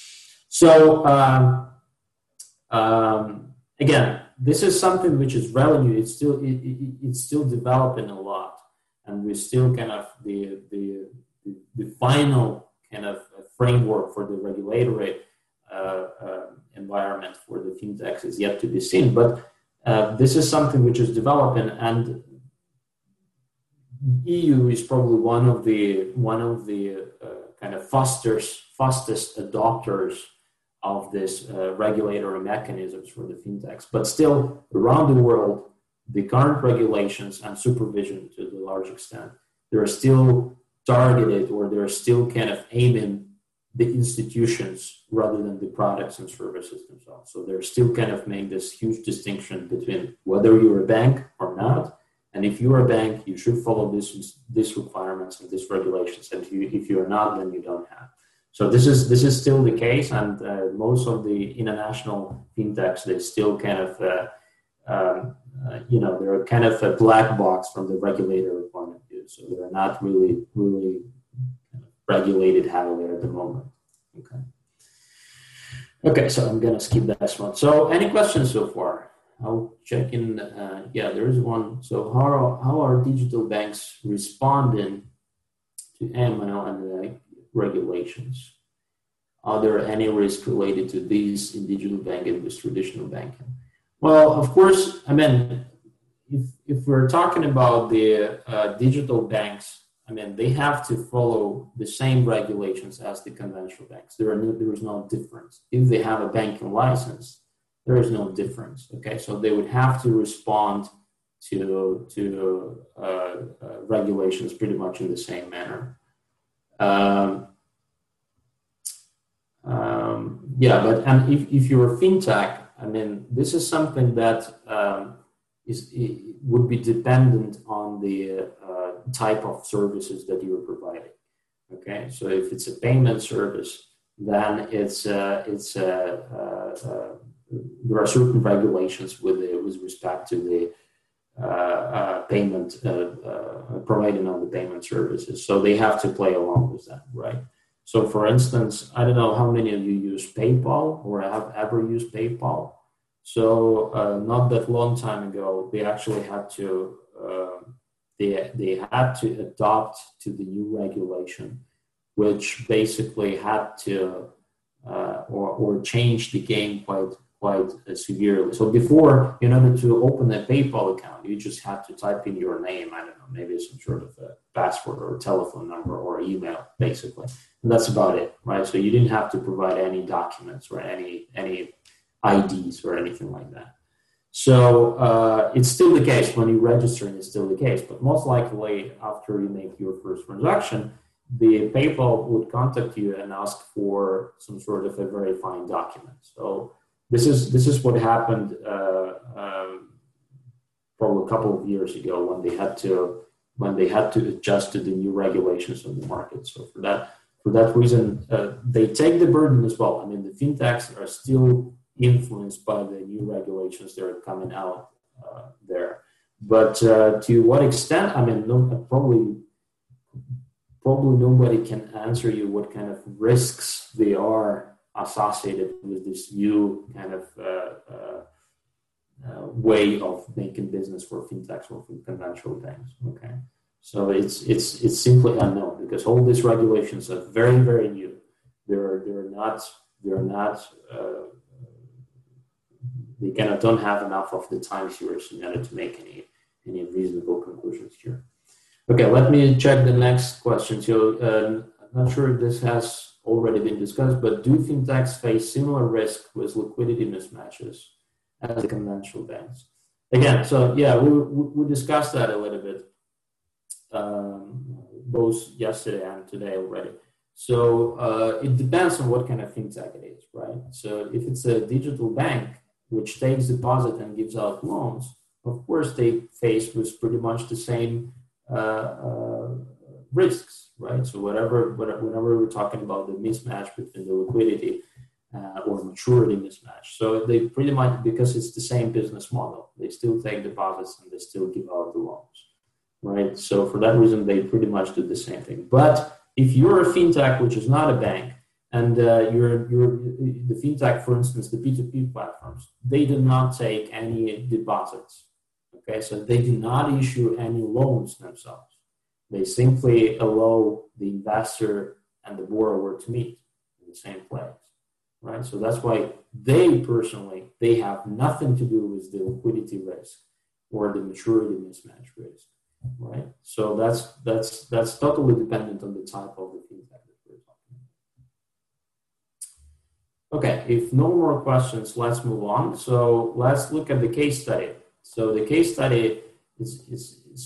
Speaker 1: So, um, um, again, this is something which is relative. It's still it, it, it's still developing a lot, and we're still kind of the the the, the final kind of framework for the regulatory uh, uh, environment for the fintechs is yet to be seen, but. Uh, this is something which is developing, and E U is probably one of the one of the uh, kind of fastest fastest adopters of this uh, regulatory mechanisms for the fintechs. But still, around the world, the current regulations and supervision, to the large extent, they are still targeted, or they're still kind of aiming the institutions rather than the products and services themselves. So they're still kind of making this huge distinction between whether you're a bank or not. And if you're a bank, you should follow this, this requirements and these regulations. And if, you, if you're not, then you don't have. So this is this is still the case. And uh, most of the international fintechs, they still kind of, uh, um, uh, you know, they're kind of a black box from the regulator point of view. So they're not really, really regulated heavily at the moment. Okay. Okay, so I'm gonna skip that one. So, any questions so far? I'll check in. Uh, yeah, there is one. So, how are, how are digital banks responding to A M L and the regulations? Are there any risks related to these in digital banking with traditional banking? Well, of course. I mean, if if we're talking about the uh, digital banks. I mean, they have to follow the same regulations as the conventional banks. There are no, there is no difference. If they have a banking license, there is no difference. Okay, so they would have to respond to to uh, uh, regulations pretty much in the same manner. Um, um, yeah, but and if if you're a fintech, I mean, this is something that um, is it would be dependent on the uh, type of services that you are providing. Okay, so if it's a payment service, then it's uh, it's uh, uh, uh, there are certain regulations with the, with respect to the uh, uh, payment uh, uh, providing of the payment services. So they have to play along with that, right? So, for instance, I don't know how many of you use PayPal or have ever used PayPal. So, uh, not that long time ago, they actually had to uh, they they had to adopt to the new regulation, which basically had to uh, or or change the game quite quite uh, severely. So, before, in order to open a PayPal account, you just had to type in your name. I don't know, maybe some sort of a password or a telephone number or email, basically. And that's about it, right? So you didn't have to provide any documents or any any I Ds or anything like that. So uh, it's still the case when you register, and it's still the case. But most likely, after you make your first transaction, the PayPal would contact you and ask for some sort of a verifying document. So this is this is what happened uh, um, probably a couple of years ago when they had to when they had to adjust to the new regulations of the market. So for that. For that reason, uh, they take the burden as well. I mean, the fintechs are still influenced by the new regulations that are coming out uh, there. But uh, to what extent? I mean, no, probably, probably nobody can answer you what kind of risks they are associated with this new kind of uh, uh, uh, way of making business for fintechs or for conventional banks. Okay. So it's it's it's simply unknown because all these regulations are very very new. They're they're not they're not uh, they kind of don't have enough of the time series in order to make any any reasonable conclusions here. Okay, let me check the next question. So uh, I'm not sure if this has already been discussed, but do fintechs face similar risk with liquidity mismatches as the conventional banks? Again, so yeah, we we discussed that a little bit. Um, both yesterday and today already. So uh, it depends on what kind of fintech it is, right? So if it's a digital bank which takes deposit and gives out loans, of course they face with pretty much the same uh, uh, risks, right? So whatever, whenever we're talking about the mismatch between the liquidity uh, or maturity mismatch, so they pretty much, because it's the same business model, they still take deposits and they still give out the loans. Right, so for that reason, they pretty much do the same thing. But if you're a fintech, which is not a bank, and uh, you're you're the fintech, for instance, the P two P platforms, they do not take any deposits. Okay, so they do not issue any loans themselves. They simply allow the investor and the borrower to meet in the same place. Right, so that's why they personally they have nothing to do with the liquidity risk or the maturity mismatch risk. Right, so that's that's that's totally dependent on the type of the fintech that we're talking about. Okay, if no more questions, let's move on. So let's look at the case study. So the case study is is, is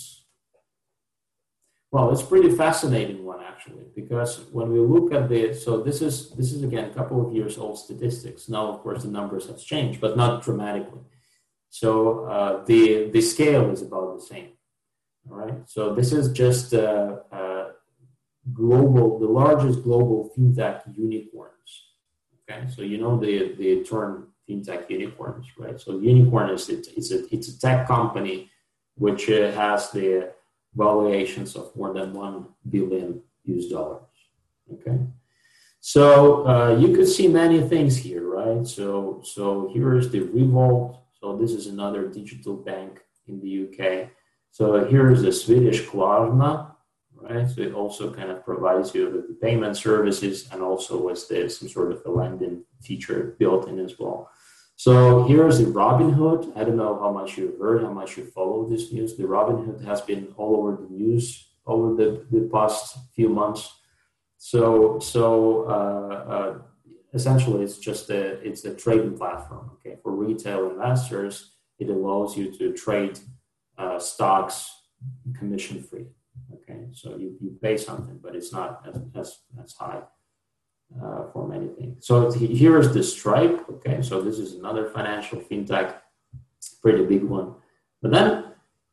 Speaker 1: well, it's pretty fascinating one actually, because when we look at the so this is this is again a couple of years old statistics. Now, of course, the numbers have changed, but not dramatically. So uh, the the scale is about the same. All right, so this is just uh, uh, global, the largest global fintech unicorns. Okay, so you know the the term fintech unicorns, right? So unicorn is it, it's a it's a tech company which uh, has the valuations of more than one billion U S dollars. Okay, so uh, you could see many things here, right? So so here is the Revolt. So this is another digital bank in the U K. So here is the Swedish Klarna, right? So it also kind of provides you with the payment services and also with the, some sort of a lending feature built in as well. So here's the Robinhood. I don't know how much you've heard, how much you follow this news. The Robinhood has been all over the news over the, the past few months. So so uh, uh, essentially, it's just a it's a trading platform. Okay, for retail investors, it allows you to trade uh, stocks commission free. Okay, so you, you pay something, but it's not as as, as high uh, for many things. So here is the Stripe. Okay, so this is another financial fintech, pretty big one. But then,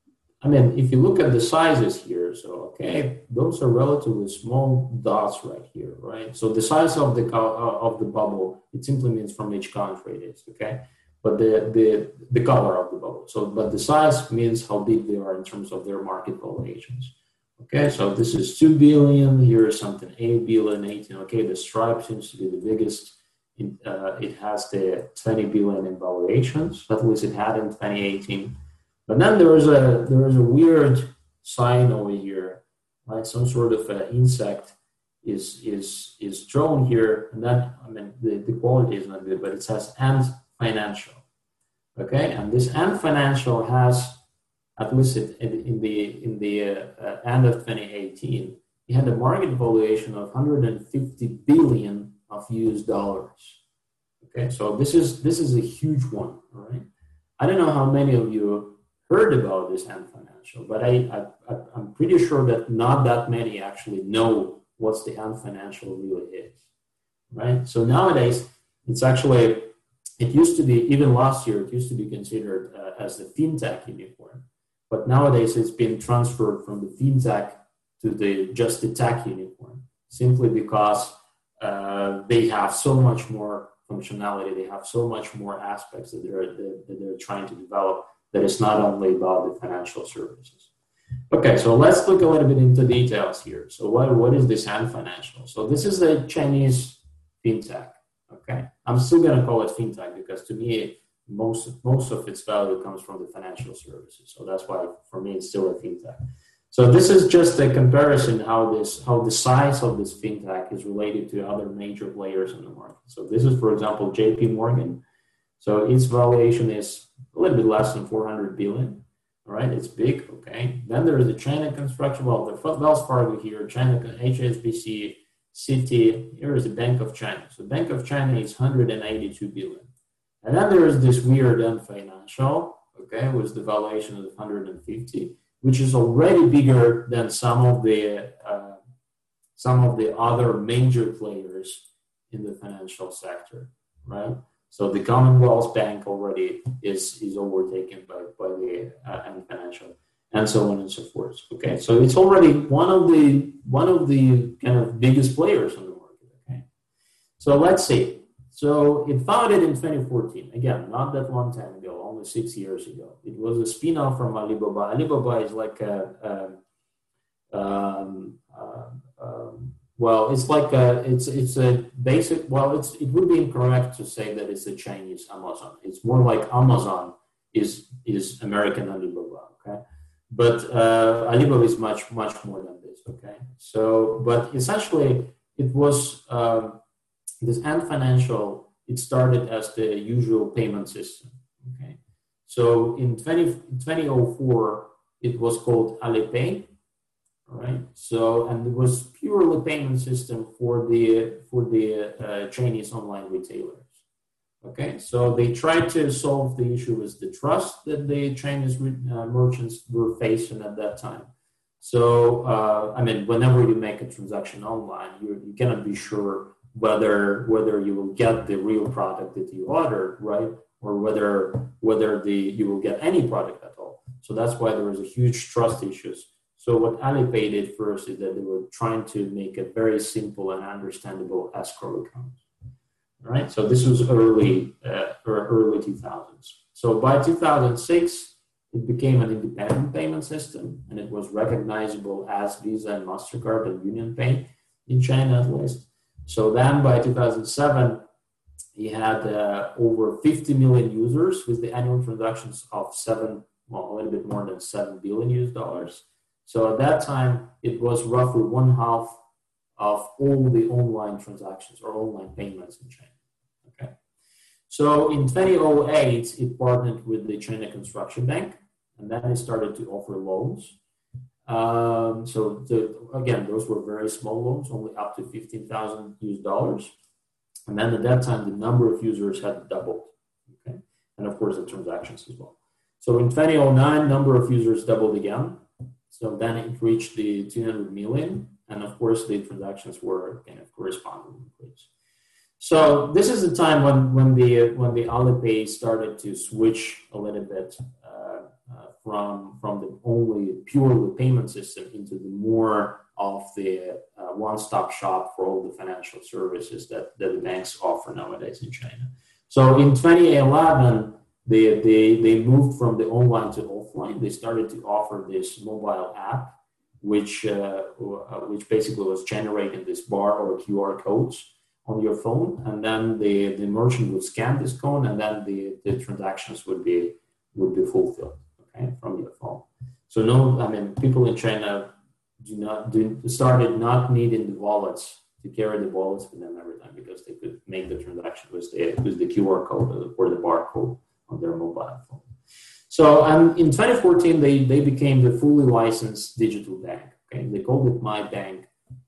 Speaker 1: I mean, if you look at the sizes here, so okay, those are relatively small dots right here, right? So the size of the of the bubble, it simply means from which country it is, okay? But the the the color of the bubble. So, but the size means how big they are in terms of their market valuations. Okay, so this is two billion. Here is something eight billion, eighteen. Okay, the Stripe seems to be the biggest. It, uh, it has the twenty billion in valuations. At least it had in twenty eighteen. But then there is a there is a weird sign over here, right? Some sort of an insect is is is drawn here, and then I mean the, the quality is not good, but it says Ant Financial, okay? And this Ant Financial has, at least it, in the in the uh, uh, end of twenty eighteen, it had a market valuation of one hundred fifty billion of U S dollars. Okay, so this is this is a huge one, all right? I don't know how many of you heard about this Ant Financial, but I, I, I'm pretty sure that not that many actually know what the Ant Financial really is, right? So nowadays, it's actually, it used to be, even last year, it used to be considered uh, as the fintech unicorn, but nowadays it's been transferred from the fintech to the just the tech unicorn, simply because uh, they have so much more functionality, they have so much more aspects that they're, that they're trying to develop, that it's not only about the financial services. Okay, so let's look a little bit into details here. So what, what is this Ant Financial? So this is a Chinese fintech, okay? I'm still gonna call it fintech because to me, most, most of its value comes from the financial services. So that's why for me, it's still a fintech. So this is just a comparison how this, how the size of this fintech is related to other major players in the market. So this is, for example, J P Morgan. So its valuation is a little bit less than four hundred billion. All right, it's big. Okay. Then there is the China Construction. Well, the Wells Fargo here, China, H S B C, Citi. Here is the Bank of China. So Bank of China is one hundred eighty-two billion. And then there is this weird Ant Financial. Okay, with the valuation of one hundred fifty, which is already bigger than some of the uh, some of the other major players in the financial sector, right? So the Commonwealth Bank already is is overtaken by, by the uh, Ant Financial, and so on and so forth. Okay, so it's already one of the one of the kind of biggest players on the market. Okay, so let's see. So it founded in twenty fourteen. Again, not that long time ago, only six years ago. It was a spin-off from Alibaba. Alibaba is like a, a um, uh, um, well, it's like a, it's it's a basic. Well, it's it would be incorrect to say that it's a Chinese Amazon. It's more like Amazon is is American Alibaba. Okay, but uh, Alibaba is much much more than this. Okay, so but essentially it was um, this Ant Financial. It started as the usual payment system. Okay, so in twenty oh four it was called Alipay. All right. So, and it was purely payment system for the for the uh, Chinese online retailers. Okay. So they tried to solve the issue with the trust that the Chinese uh, merchants were facing at that time. So, uh, I mean, whenever you make a transaction online, you you cannot be sure whether whether you will get the real product that you ordered, right, or whether whether the you will get any product at all. So that's why there was a huge trust issues. So what Alipay did first is that they were trying to make a very simple and understandable escrow account. All right, so this was early, uh, or early two thousands. So by two thousand six, it became an independent payment system, and it was recognizable as Visa and MasterCard and UnionPay in China at least. So then by two thousand seven, he had uh, over fifty million users with the annual transactions of seven, well, a little bit more than seven billion U S dollars. So at that time, it was roughly one half of all the online transactions or online payments in China. Okay. So in twenty oh eight, it partnered with the China Construction Bank, and then it started to offer loans. Um, so the, again, those were very small loans, only up to fifteen thousand U S dollars. And then at that time, the number of users had doubled. Okay, and of course the transactions as well. So in twenty oh nine, number of users doubled again. So then it reached the two hundred million, and of course the transactions were kind of corresponding increase. So this is the time when when the when the Alipay started to switch a little bit uh, uh, from from the only purely payment system into the more of the uh, one-stop shop for all the financial services that, that the banks offer nowadays in China. So in twenty eleven, they, they, they moved from the online to offline. They started to offer this mobile app, which, uh, which basically was generating this bar or Q R codes on your phone. And then the, the merchant would scan this code, and then the, the transactions would be, would be fulfilled, okay, from your phone. So no, I mean, people in China do not do started not needing the wallets to carry the wallets with them every time, because they could make the transaction with the with the Q R code or the barcode on their mobile phone. So um, in twenty fourteen, they they became the fully licensed digital bank. Okay, they called it My Bank,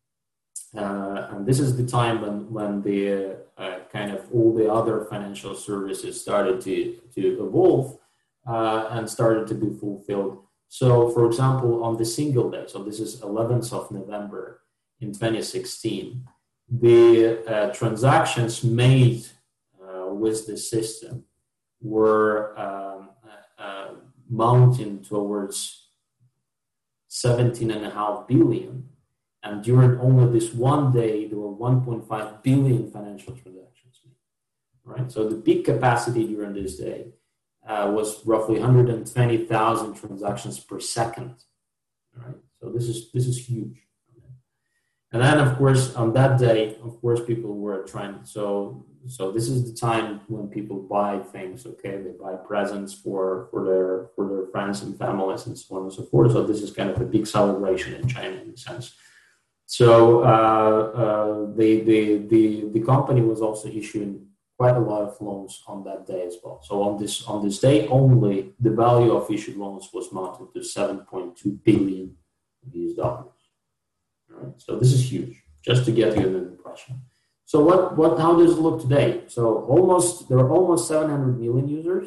Speaker 1: uh, and this is the time when when the uh, kind of all the other financial services started to to evolve uh, and started to be fulfilled. So, for example, on the single day, so this is eleventh of November in twenty sixteen, the uh, transactions made uh, with the system were um, uh, mounting towards seventeen and a half billion. And during only this one day, there were one point five billion financial transactions made, right? So the peak capacity during this day Uh, was roughly one hundred twenty thousand transactions per second. All right, so this is this is huge. And then, of course, on that day, of course, people were trying. So so this is the time when people buy things. Okay, they buy presents for for their for their friends and families and so on and so forth. So this is kind of a big celebration in China in a sense. So uh, uh, the the the the company was also issuing quite a lot of loans on that day as well. So on this on this day only, the value of issued loans was mounted to seven point two billion U S dollars. All right, so this is huge. Just to get you an impression. So what what how does it look today? So almost there are almost seven hundred million users.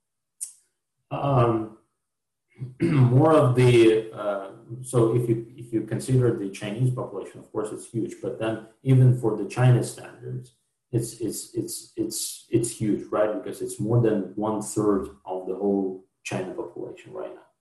Speaker 1: Um, more of the uh, so if you if you consider the Chinese population, of course it's huge. But then even for the China standards, It's it's it's it's it's huge, right? Because it's more than one third of the whole China population right now.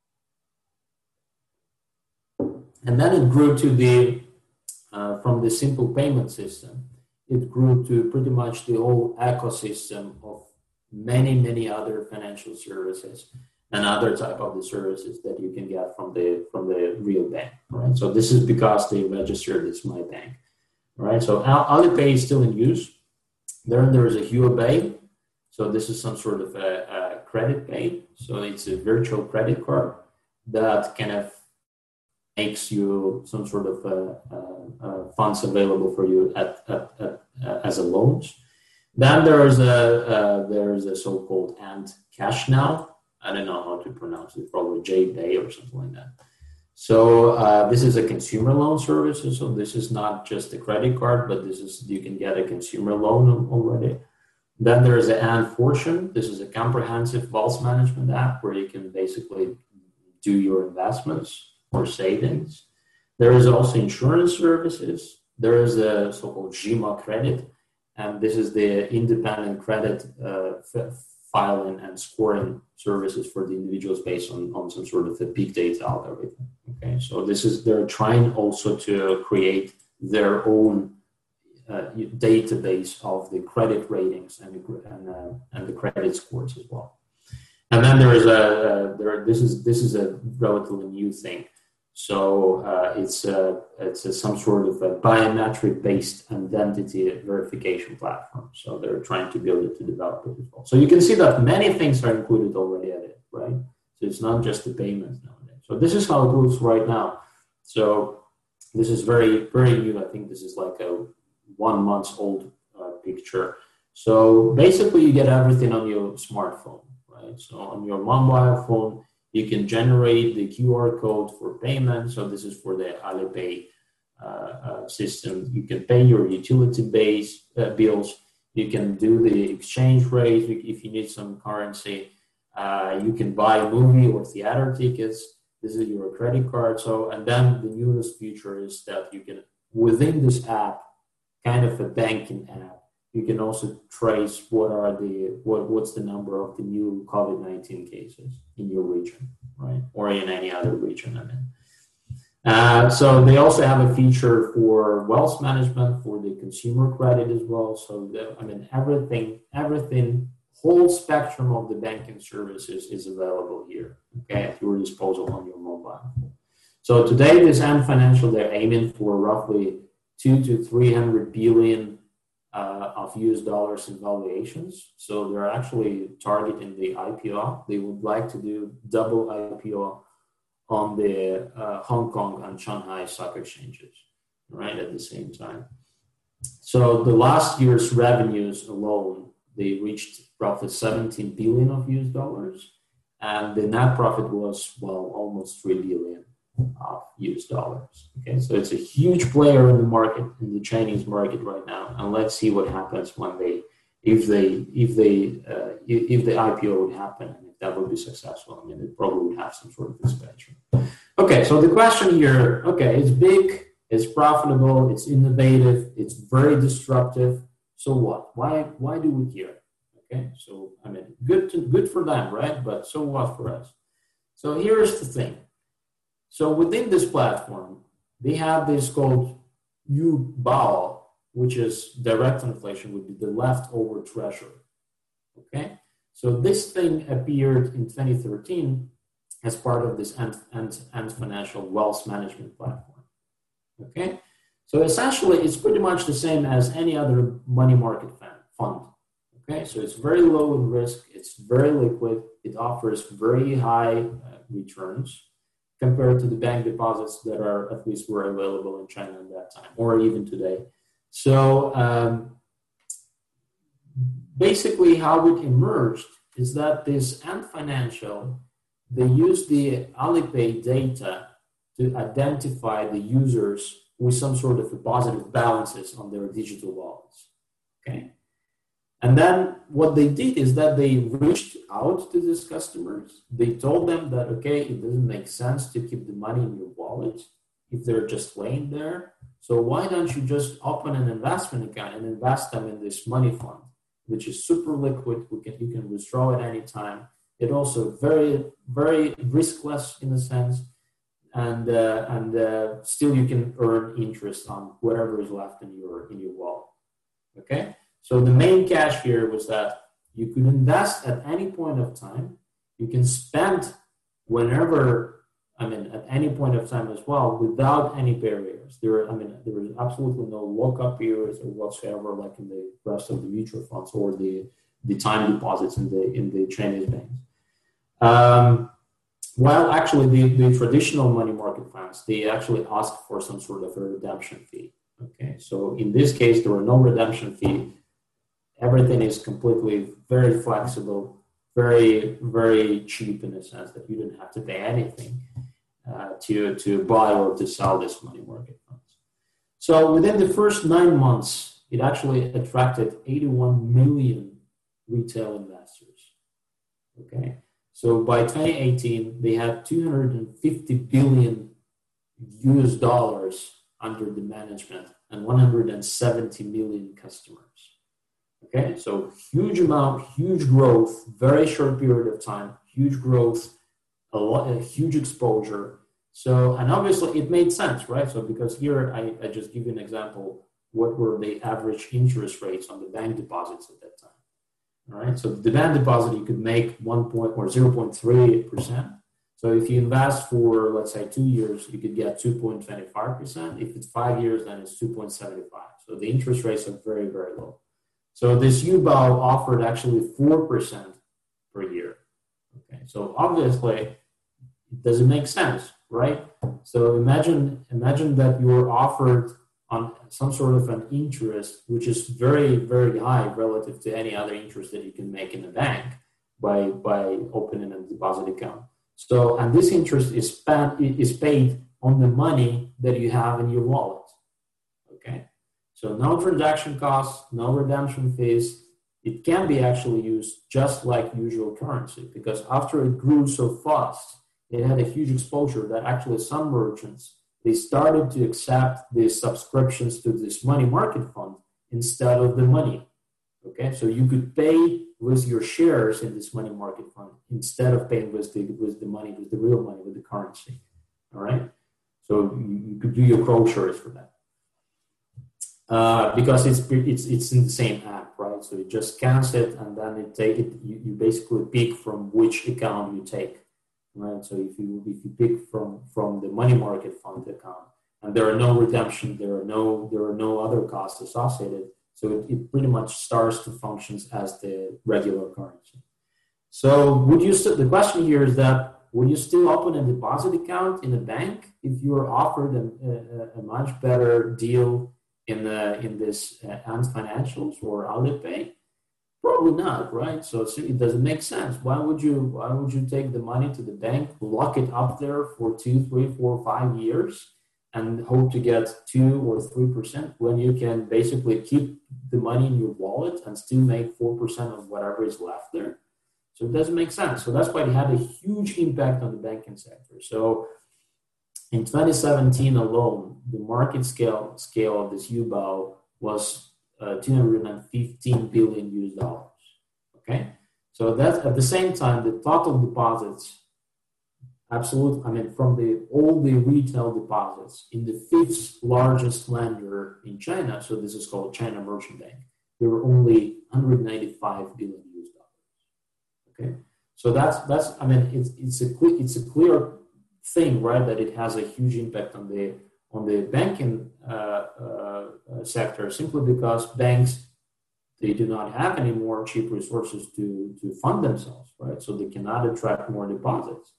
Speaker 1: And then it grew to the uh, from the simple payment system, it grew to pretty much the whole ecosystem of many many other financial services and other type of the services that you can get from the from the real bank, right? So this is because they registered as My Bank. Right, so Alipay is still in use. Then there is a Huobei. So this is some sort of a, a credit pay. So it's a virtual credit card that kind of makes you some sort of uh, uh, uh, funds available for you at, at, at uh, as a loans. Then there is a uh, there is a so-called Ant Cash Now. I don't know how to pronounce it. Probably J-Pay or something like that. So uh, this is a consumer loan service. So this is not just a credit card, but this is you can get a consumer loan already. Then there is the Ant Fortune. This is a comprehensive wealth management app where you can basically do your investments or savings. There is also insurance services. There is a so-called Jima Credit, and this is the independent credit uh, filing and scoring services for the individuals based on, on some sort of a big data algorithm. Okay, so this is they're trying also to create their own uh, database of the credit ratings and and, uh, and the credit scores as well. And then there is a uh, there this is this is a relatively new thing. So uh, it's a, it's a, some sort of a biometric-based identity verification platform. So they're trying to build it to develop it as well. So you can see that many things are included already at it, right? So it's not just the payments nowadays. So this is how it looks right now. So this is very, very new. I think this is like a one month old uh, picture. So basically you get everything on your smartphone, right? So on your mobile phone, You can generate the Q R code for payment. So this is for the Alipay uh, uh, system. You can pay your utility base uh, bills. You can do the exchange rate if you need some currency. Uh, you can buy movie or theater tickets. This is your credit card. So, and then the newest feature is that you can, within this app, kind of a banking app, you can also trace what are the what what's the number of the new COVID nineteen cases in your region, right, or in any other region. I mean, uh, so they also have a feature for wealth management for the consumer credit as well. So the, I mean, everything, everything, whole spectrum of the banking services is available here, okay, at your disposal on your mobile. So today, this Ant Financial, they're aiming for roughly two to three hundred billion. Uh, of U S dollars in valuations. So they're actually targeting the I P O. They would like to do double I P O on the uh, Hong Kong and Shanghai stock exchanges, right, at the same time. So the last year's revenues alone, they reached roughly seventeen billion of U S dollars, and the net profit was, well, almost three billion of U S dollars. Okay, so it's a huge player in the market, in the Chinese market right now, and let's see what happens when they, if they, if they, uh, if, if the I P O would happen, and if that would be successful. I mean, it probably would have some sort of expansion. Okay, so the question here, okay, it's big, it's profitable, it's innovative, it's very disruptive. So what? Why, why do we care? Okay, so I mean, good, to, good for them, right? But so what for us? So here's the thing. So within this platform, they have this called U B A O, which is direct inflation, would be the leftover treasury. Okay, so this thing appeared in twenty thirteen as part of this Ant, Ant, Ant Financial wealth management platform. Okay, so essentially it's pretty much the same as any other money market fund. Okay, so it's very low in risk, it's very liquid, it offers very high uh, returns compared to the bank deposits that are at least were available in China at that time, or even today. So um, basically how it emerged is that this Ant Financial, they use the Alipay data to identify the users with some sort of a positive balances on their digital wallets, okay? And then what they did is that they reached out to these customers. They told them that, okay, it doesn't make sense to keep the money in your wallet if they're just laying there. So why don't you just open an investment account and invest them in this money fund, which is super liquid. We can, you can withdraw at any time. It also very, very riskless in a sense. And, uh, and uh, still you can earn interest on whatever is left in your, in your wallet, okay? So the main catch here was that you could invest at any point of time. You can spend whenever, I mean, at any point of time as well, without any barriers. There, I mean, there is absolutely no lockup periods or whatsoever, like in the rest of the mutual funds or the, the time deposits in the in the Chinese banks. Um, while actually the, the traditional money market funds, they actually ask for some sort of a redemption fee. Okay, so in this case, there were no redemption fee. Everything is completely very flexible, very, very cheap in the sense that you didn't have to pay anything uh, to, to buy or to sell this money market funds. So within the first nine months, it actually attracted eighty-one million retail investors. Okay, so by twenty eighteen, they had two hundred fifty billion U S dollars under the management and one hundred seventy million customers. Okay, so huge amount, huge growth, very short period of time, huge growth, a lot, a huge exposure. So, and obviously it made sense, right? So because here I, I just give you an example, what were the average interest rates on the bank deposits at that time? All right, so the bank deposit, you could make one point or zero point three percent. So if you invest for, let's say, two years, you could get two point two five percent. If it's five years, then it's two point seven five. So the interest rates are very, very low. So this U B A O offered actually four percent per year. Okay, so obviously it doesn't make sense, right? So imagine, imagine that you're offered on some sort of an interest, which is very, very high relative to any other interest that you can make in a bank by, by opening a deposit account. So, and this interest is spent, is paid on the money that you have in your wallet. Okay. So no transaction costs, no redemption fees. It can be actually used just like usual currency, because after it grew so fast, it had a huge exposure that actually some merchants, they started to accept the subscriptions to this money market fund instead of the money. Okay, so you could pay with your shares in this money market fund instead of paying with the, with the money, with the real money, with the currency. All right, so you, you could do your crow shares for that. Uh, because it's it's it's in the same app, right? So it just scans it and then it take it. You, you basically pick from which account you take, right? So if you if you pick from from the money market fund account, and there are no redemption, there are no there are no other costs associated. So it, it pretty much starts to function as the regular currency. So would you st- the question here is that would you still open a deposit account in a bank if you are offered a, a, a much better deal in the in this uh, Ant Financials or Alipay? Probably not, right? So, so it doesn't make sense. Why would you why would you take the money to the bank, lock it up there for two, three, four, five years, and hope to get two or three percent when you can basically keep the money in your wallet and still make four percent of whatever is left there? So it doesn't make sense. So that's why it had a huge impact on the banking sector. So in twenty seventeen alone, the market scale scale of this U B O was uh, two hundred fifteen billion U S dollars. Okay, so that's at the same time the total deposits, absolute. I mean, from the all the retail deposits in the fifth largest lender in China. So this is called China Merchant Bank. There were only one hundred ninety-five billion U S dollars. Okay, so that's that's. I mean, it's it's a quick it's a clear thing, right, that it has a huge impact on the on the banking uh, uh, sector, simply because banks, they do not have any more cheap resources to to fund themselves, right? So they cannot attract more deposits.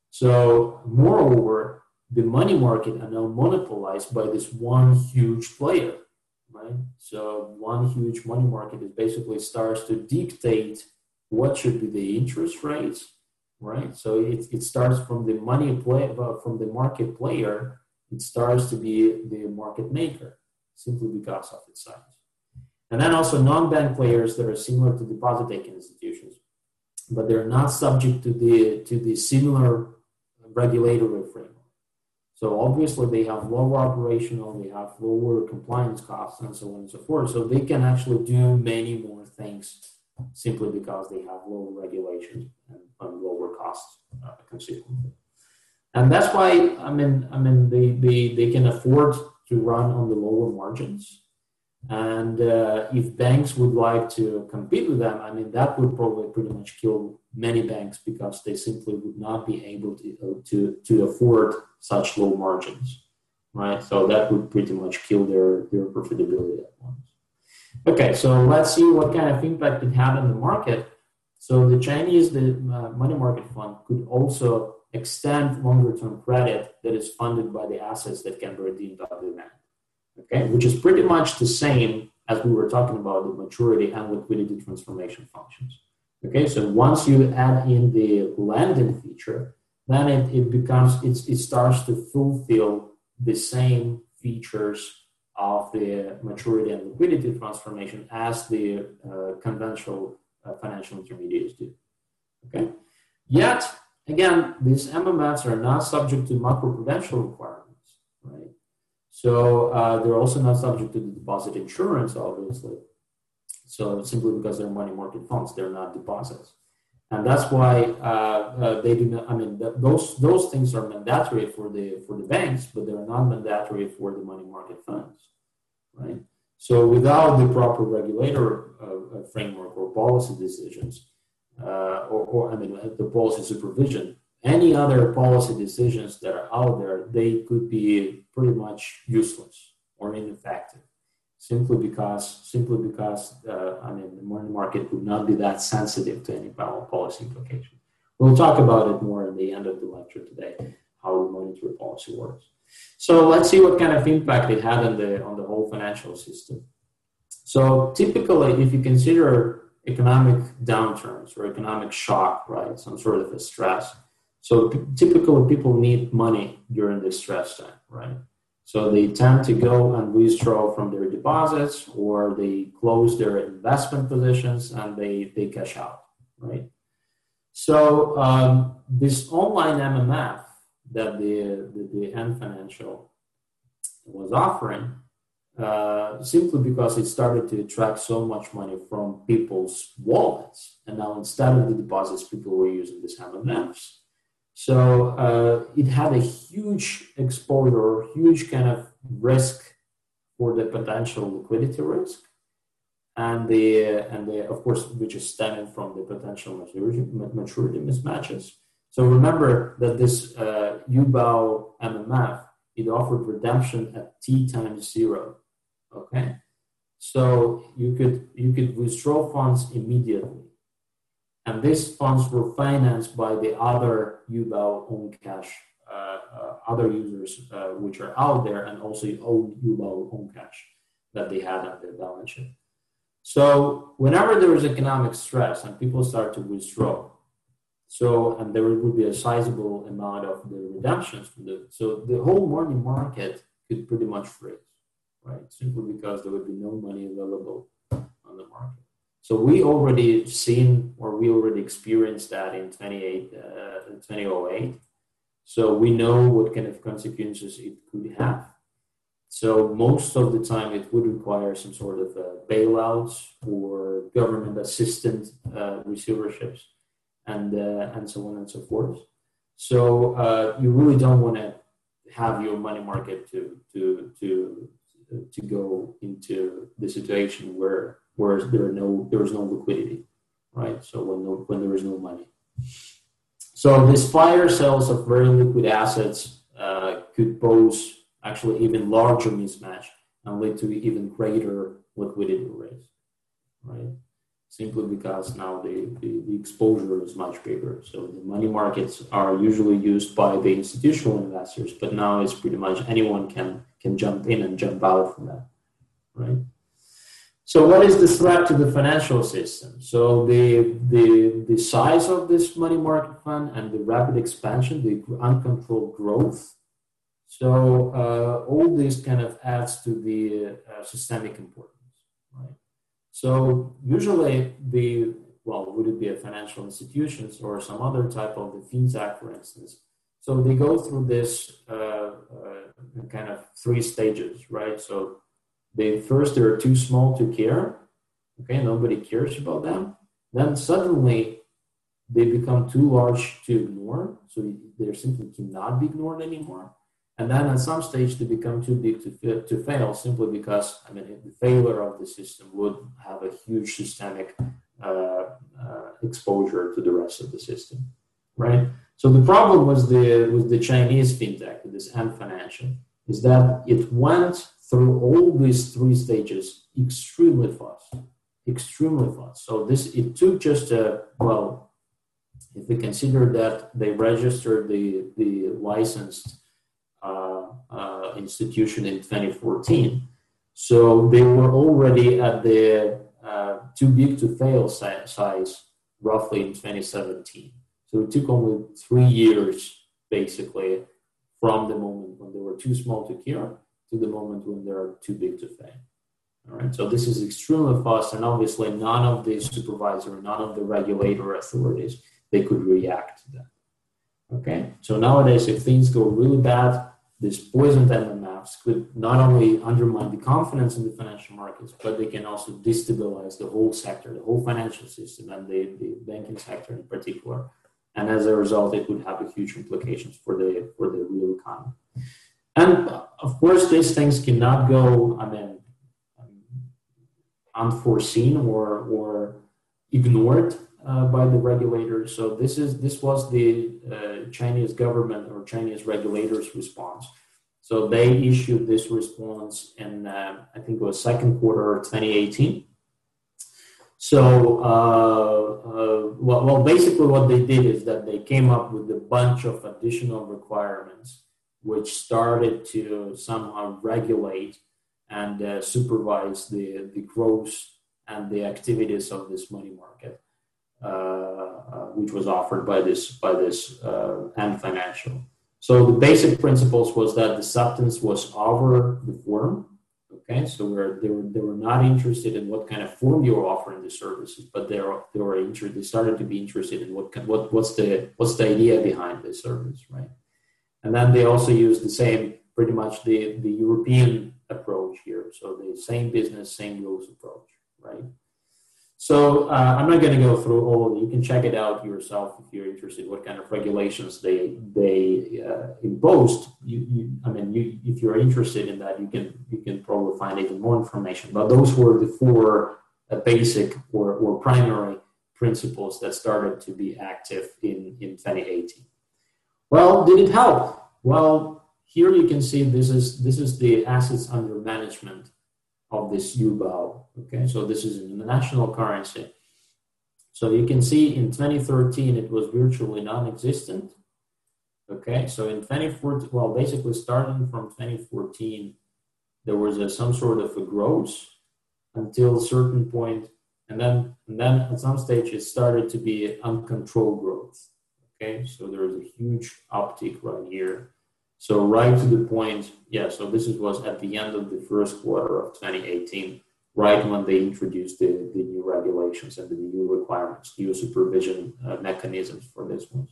Speaker 1: So moreover, the money market are now monopolized by this one huge player, right? So one huge money market is basically starts to dictate what should be the interest rates. Right, so it, it starts from the money play uh, from the market player. It starts to be the market maker simply because of its size, and then also non-bank players that are similar to deposit-taking institutions, but they're not subject to the to the similar regulatory framework. So obviously they have lower operational, they have lower compliance costs, and so on and so forth. So they can actually do many more things simply because they have lower regulations and, and lower costs uh, consequently. And that's why I mean I mean they, they, they can afford to run on the lower margins. And uh, if banks would like to compete with them, I mean that would probably pretty much kill many banks, because they simply would not be able to uh, to, to afford such low margins, right? So that would pretty much kill their, their profitability at once. Okay, so let's see what kind of impact it had on the market. So the Chinese the uh, money market fund could also extend longer-term credit that is funded by the assets that can be redeemed on demand. Okay, which is pretty much the same as we were talking about the maturity and liquidity transformation functions. Okay, so once you add in the lending feature, then it, it becomes it's, it starts to fulfill the same features of the maturity and liquidity transformation as the uh, conventional uh, financial intermediaries do. Okay. Yet, again, these M M Fs are not subject to macroprudential requirements, right? So uh, they're also not subject to the deposit insurance, obviously. So simply because they're money market funds, they're not deposits. And that's why uh, uh, they do not, I mean, th- those those things are mandatory for the for the banks, but they're not mandatory for the money market funds, right? So without the proper regulator uh, framework or policy decisions, uh, or, or I mean, the policy supervision, any other policy decisions that are out there, they could be pretty much useless or ineffective. Simply because, simply because, uh, I mean, the money market would not be that sensitive to any policy implications. We'll talk about it more at the end of the lecture today, how the monetary policy works. So let's see what kind of impact it had on the on the whole financial system. So typically, if you consider economic downturns or economic shock, right, some sort of a stress. So p- typically people need money during this stress time, right? So they tend to go and withdraw from their deposits, or they close their investment positions and they, they cash out, right? So um, this online M M F that the, the, the Ant Financial was offering, uh, simply because it started to attract so much money from people's wallets. And now instead of the deposits, people were using these M M Fs. So uh, it had a huge exposure, huge kind of risk for the potential liquidity risk. And the, and the, of course, which is stemming from the potential maturity, maturity mismatches. So remember that this uh, U B A U M M F, it offered redemption at T times zero. Okay, so you could you could withdraw funds immediately, and these funds were financed by the other U B A U own cash, uh, uh, other users uh, which are out there, and also own U B A U own cash that they had on their balance sheet. So whenever there is economic stress and people start to withdraw, so and there would be a sizable amount of the redemptions from the so the whole money market could pretty much freeze. Right, simply because there would be no money available on the market. So we already seen, or we already experienced that in twenty oh eight. So we know what kind of consequences it could have. So most of the time it would require some sort of uh, bailouts or government assistant uh, receiverships and, uh, and so on and so forth. So uh, you really don't want to have your money market to, to, to, to go into the situation where where there are no there is no liquidity, right? So when no, when there is no money, so these fire sales of very liquid assets uh, could pose actually even larger mismatch and lead to even greater liquidity risk, right? Simply because now the, the, the exposure is much bigger. So the money markets are usually used by the institutional investors, but now it's pretty much anyone can can jump in and jump out from that, right? So what is the threat to the financial system? So the, the, the size of this money market fund and the rapid expansion, the uncontrolled growth. So uh, all this kind of adds to the uh, systemic importance, right? So usually the, well, would it be a financial institutions or some other type of the fintech, for instance? So they go through this uh, uh, kind of three stages, right? So they first, they're too small to care. Okay, nobody cares about them. Then suddenly they become too large to ignore. So they simply cannot be ignored anymore. And then at some stage they become too big to, to fail simply because, I mean, the failure of the system would have a huge systemic uh, uh, exposure to the rest of the system, right? So the problem was the with the Chinese fintech, with this Ant Financial, is that it went through all these three stages extremely fast, extremely fast. So this, it took just a, well, if we consider that they registered the, the licensed uh, uh, institution in twenty fourteen, so they were already at the uh, too big to fail size roughly in twenty seventeen. So it took only three years, basically, from the moment when they were too small to cure to the moment when they are too big to fail. All right. So this is extremely fast, and obviously none of the supervisor, none of the regulator authorities, they could react to that. Okay. So nowadays, if things go really bad, these poisoned M M Fs could not only undermine the confidence in the financial markets, but they can also destabilize the whole sector, the whole financial system, and the, the banking sector in particular. And as a result, it would have a huge implications for the for the real economy. And of course, these things cannot go, I mean, unforeseen or or ignored uh, by the regulators. So this is this was the uh, Chinese government or Chinese regulators' response. So they issued this response in uh, I think it was second quarter of twenty eighteen. So, uh, uh, well, well, basically what they did is that they came up with a bunch of additional requirements which started to somehow regulate and uh, supervise the, the growth and the activities of this money market uh, uh, which was offered by this by this uh, Ant Financial. So the basic principles was that the substance was over the form. Okay, so we're, they were they were not interested in what kind of form you were offering the services, but they were they were interested. They started to be interested in what what what's the what's the idea behind this service, right? And then they also use the same, pretty much the the European approach here. So the same business, same rules approach, right? So uh, I'm not going to go through all of it. You can check it out yourself if you're interested. What kind of regulations they they uh, imposed. You, you, I mean, you, if you're interested in that, you can you can probably find even more information. But those were the four uh, basic or, or primary principles that started to be active in in twenty eighteen. Well, did it help? Well, here you can see this is this is the assets under management of this U B A O. Okay, so this is in the national currency. So you can see in twenty thirteen it was virtually non-existent. Okay, so in twenty fourteen, well, basically starting from twenty fourteen, there was a, some sort of a growth until a certain point, and then and then at some stage it started to be uncontrolled growth. Okay, so there was a huge uptick right here. So right to the point, yeah, so this is, was at the end of the first quarter of twenty eighteen, right when they introduced the, the new regulations and the new requirements, new supervision uh, mechanisms for this one.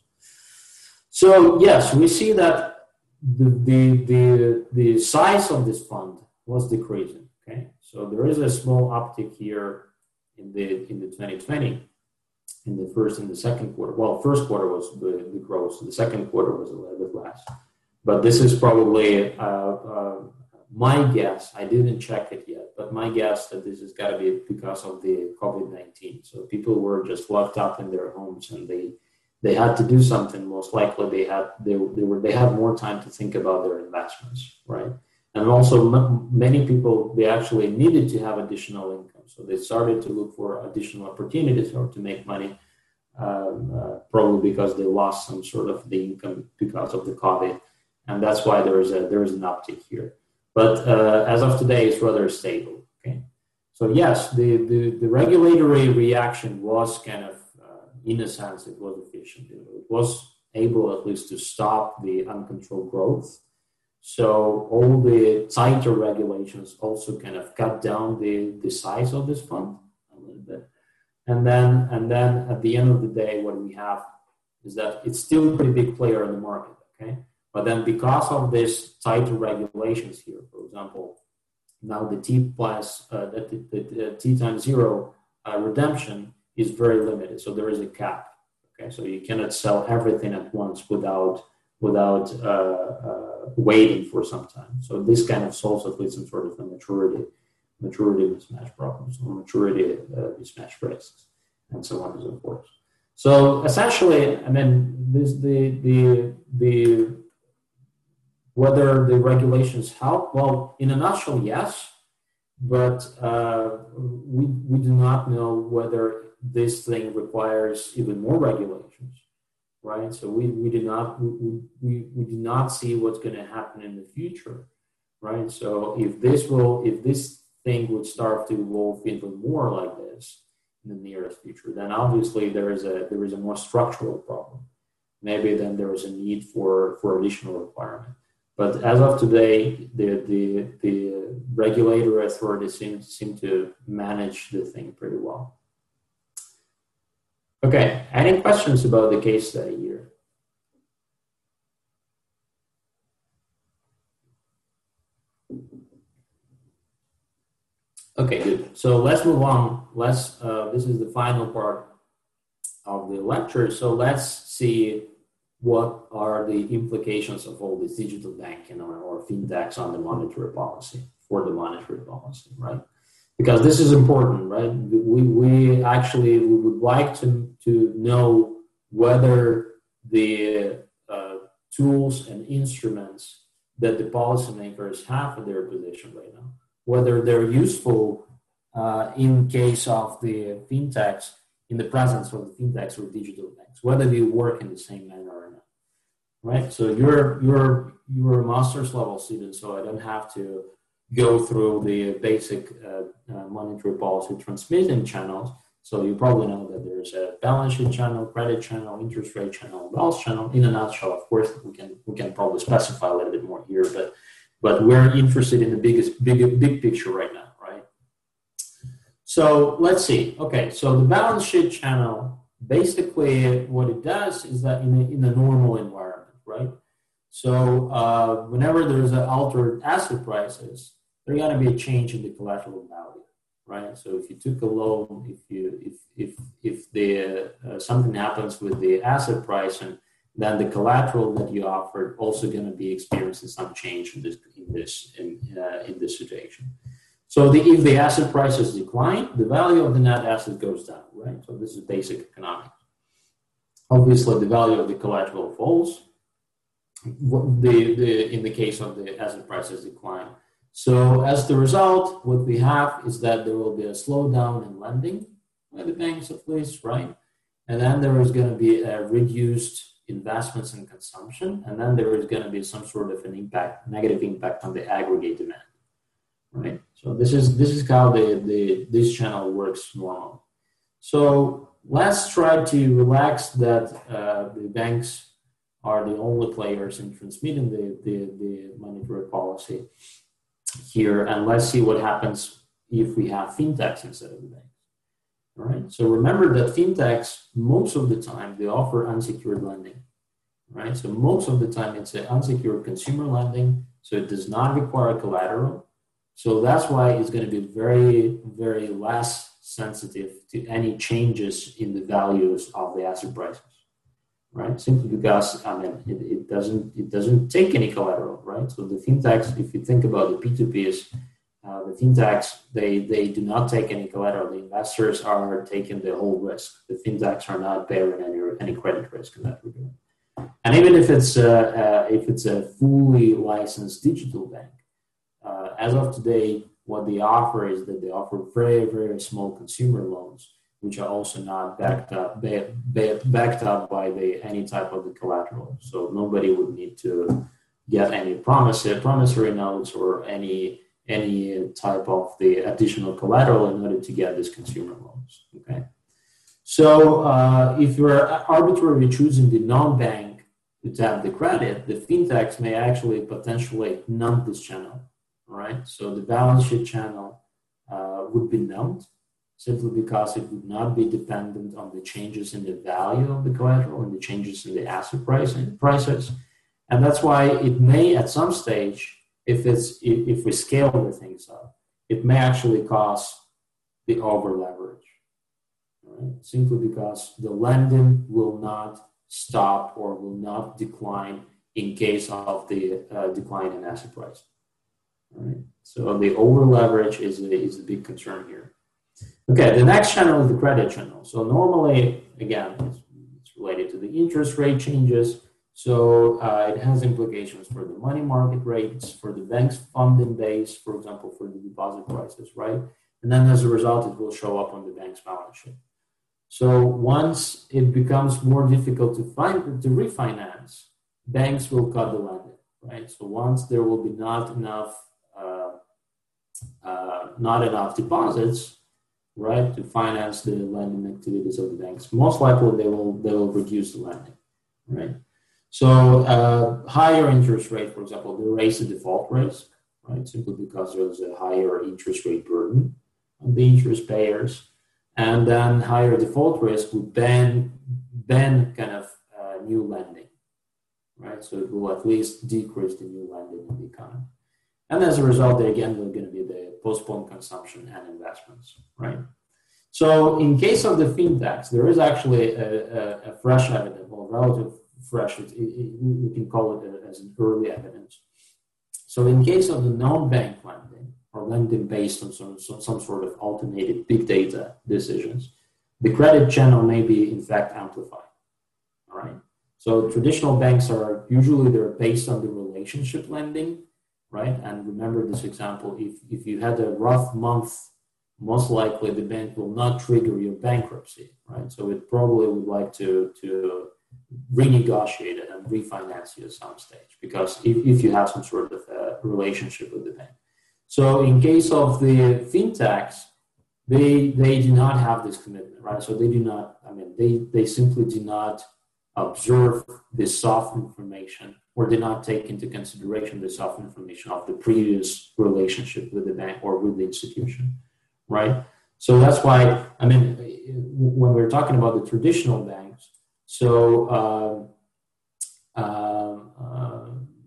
Speaker 1: So yes, we see that the, the, the, the size of this fund was decreasing, okay? So there is a small uptick here in the, in the twenty twenty, in the first and the second quarter. Well, first quarter was the, the growth, so the second quarter was a little bit less. But this is probably uh, uh, my guess. I didn't check it yet, but my guess that this has got to be because of the COVID nineteen. So people were just locked up in their homes, and they they had to do something. Most likely, they had they they were they had more time to think about their investments, right? And also, m- many people, they actually needed to have additional income, so they started to look for additional opportunities or to make money. Um, uh, probably because they lost some sort of the income because of the COVID. And that's why there is a there is an uptick here. But uh, as of today, it's rather stable. Okay, so yes, the the, the regulatory reaction was kind of, uh, in a sense, it was efficient. It was able at least to stop the uncontrolled growth. So all the tighter regulations also kind of cut down the, the size of this fund a little bit. And then and then at the end of the day, what we have is that it's still a pretty big player in the market. Okay. But then because of this tighter regulations here, for example, now the T plus, uh, the, the, the T times zero uh, redemption is very limited. So there is a cap. Okay, so you cannot sell everything at once without without uh, uh, waiting for some time. So this kind of solves at least some sort of a maturity maturity mismatch problems or maturity uh, mismatch risks, and so on and so forth. So essentially, I mean, this the the the whether the regulations help? Well, in a nutshell, yes, but uh, we we do not know whether this thing requires even more regulations, right? So we we do not we we, we do not see what's going to happen in the future, right? So if this will if this thing would start to evolve even more like this in the nearest future, then obviously there is a there is a more structural problem. Maybe then there is a need for for additional requirement. But as of today, the the, the regulatory authorities seem, seem to manage the thing pretty well. Okay, any questions about the case study here? Okay, good. So let's move on. Let's. Uh, this is the final part of the lecture. So let's see what are the implications of all this digital banking or, or fintechs on the monetary policy, for the monetary policy, right? Because this is important, right? We, we actually we would like to, to know whether the uh, tools and instruments that the policymakers have at their position right now, whether they're useful uh, in case of the fintechs, in the presence of the fintechs or digital banks, whether they work in the same manner or not, right? So you're you're you're a master's level student, so I don't have to go through the basic uh, uh, monetary policy transmitting channels. So you probably know that there's a balance sheet channel, credit channel, interest rate channel, wealth channel. In a nutshell, of course, we can we can probably specify a little bit more here, but but we're interested in the biggest big big picture right now, right? So let's see. Okay, so the balance sheet channel, basically what it does is that in a, in a normal environment, right? So uh, whenever there's an altered asset prices, there's going to be a change in the collateral value, right? So if you took a loan, if you if if if the uh, something happens with the asset price, and then the collateral that you offered also going to be experiencing some change in this in this in uh, in this situation. So the, if the asset prices decline, the value of the net asset goes down, right? So this is basic economics. Obviously, the value of the collateral falls. The, the in the case of the asset prices decline. So as the result, what we have is that there will be a slowdown in lending by the banks, at least, right? And then there is going to be a reduced investments and consumption, and then there is going to be some sort of an impact, negative impact on the aggregate demand, right? So this is this is how the, the this channel works normally. So let's try to relax that uh, the banks are the only players in transmitting the, the, the monetary policy here. And let's see what happens if we have fintechs instead of the banks. All right. So remember that fintechs, most of the time, they offer unsecured lending, right? So most of the time, it's an unsecured consumer lending. So it does not require collateral. So that's why it's going to be very, very less sensitive to any changes in the values of the asset prices. Right, simply because I mean it, it doesn't it doesn't take any collateral, right? So the fintechs, if you think about the P two Ps, uh, the fintechs they they do not take any collateral. The investors are taking the whole risk. The fintechs are not bearing any any credit risk in that regard. And even if it's uh, uh, if it's a fully licensed digital bank, uh, as of today, what they offer is that they offer very very small consumer loans, which are also not backed up backed up by the any type of the collateral. So nobody would need to get any promise, promissory notes or any any type of the additional collateral in order to get these consumer loans. Okay. So uh, if you're arbitrarily choosing the non-bank to tap the credit, the fintechs may actually potentially numb this channel. All right. So the balance sheet channel uh, would be numbed, simply because it would not be dependent on the changes in the value of the collateral and the changes in the asset price and prices. And that's why it may, at some stage, if it's if we scale the things up, it may actually cause the over leverage, right? Simply because the lending will not stop or will not decline in case of the uh, decline in asset price. Right? So the over leverage is a, is a big concern here. Okay, the next channel is the credit channel. So normally, again, it's, it's related to the interest rate changes. So uh, it has implications for the money market rates, for the bank's funding base, for example, for the deposit prices, right? And then as a result, it will show up on the bank's balance sheet. So once it becomes more difficult to find to refinance, banks will cut the lending, right? So once there will be not enough, uh, uh, not enough deposits, right, to finance the lending activities of the banks, most likely they will they will reduce the lending, right? So uh, higher interest rate, for example, they raise the default risk, right, simply because there's a higher interest rate burden on the interest payers, and then higher default risk would ban ban kind of uh, new lending, right? So it will at least decrease the new lending in the economy. And as a result, they again are going to be the postponed consumption and investments, right? So in case of the fintechs, there is actually a, a, a fresh evidence, or relative fresh, it, it, we can call it as an early evidence. So in case of the non-bank lending, or lending based on some, some, some sort of automated big data decisions, the credit channel may be in fact amplified, all right? So traditional banks are usually, they're based on the relationship lending, right? And remember this example, if, if you had a rough month, most likely the bank will not trigger your bankruptcy, right? So it probably would like to, to renegotiate it and refinance you at some stage, because if, if you have some sort of a relationship with the bank. So in case of the fintechs, they they do not have this commitment, right? So they do not, I mean, they, they simply do not observe this soft information or did not take into consideration the soft information of the previous relationship with the bank or with the institution, right? So that's why, I mean, when we're talking about the traditional banks, so uh, uh, uh,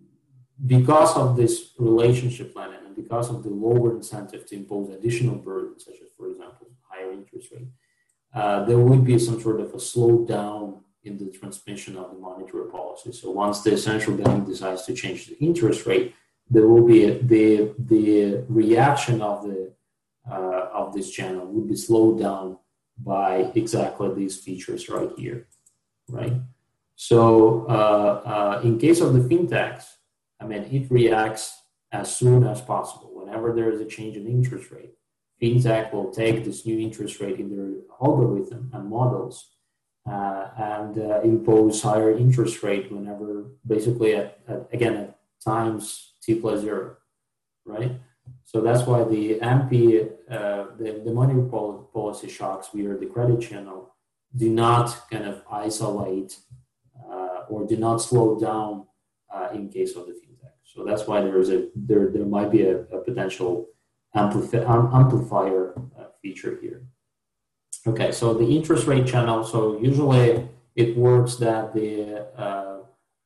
Speaker 1: because of this relationship planning and because of the lower incentive to impose additional burdens, such as, for example, higher interest rate, uh, there would be some sort of a slowdown in the transmission of the monetary policy. So once the central bank decides to change the interest rate, there will be a, the the reaction of the uh, of this channel would be slowed down by exactly these features right here, right? So uh, uh, in case of the fintechs, I mean, it reacts as soon as possible. Whenever there is a change in interest rate, fintech will take this new interest rate in their algorithm and models Uh, and uh, impose higher interest rate whenever, basically, at, at, again, at times t plus zero, right? So that's why the M P, uh, the, the money policy shocks via the credit channel do not kind of isolate uh, or do not slow down uh, in case of the fintech. So that's why there is a there there might be a, a potential amplifi- amplifier uh, feature here. Okay, so the interest rate channel, so usually it works that the uh,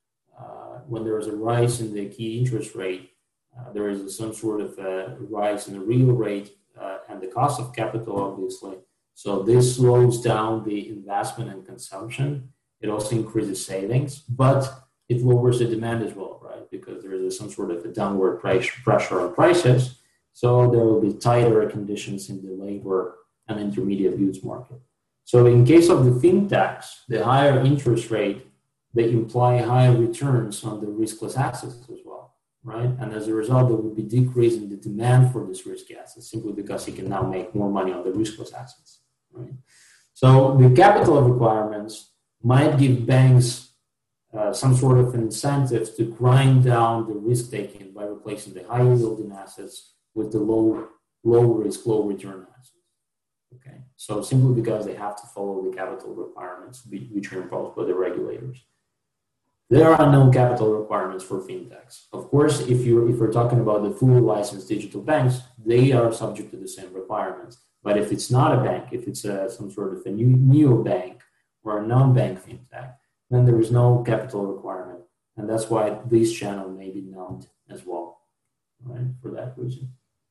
Speaker 1: uh, when there is a rise in the key interest rate, uh, there is some sort of a rise in the real rate uh, and the cost of capital, obviously. So this slows down the investment and consumption. It also increases savings, but it lowers the demand as well, right? Because there is some sort of a downward price pressure on prices. So there will be tighter conditions in the labor and intermediate goods market. So in case of the fintechs, the higher interest rate, they imply higher returns on the riskless assets as well, right? And as a result, there will be decrease in the demand for this risky assets simply because you can now make more money on the riskless assets, right? So the capital requirements might give banks uh, some sort of an incentive to grind down the risk taking by replacing the high yielding assets with the low, low risk, low return assets. Okay, so simply because they have to follow the capital requirements which are imposed by the regulators. There are no capital requirements for fintechs. Of course, if you're if we're talking about the fully licensed digital banks, they are subject to the same requirements. But if it's not a bank, if it's a, some sort of a new neo bank or a non-bank fintech, then there is no capital requirement, and that's why this channel may be numbed as well, right? For that reason.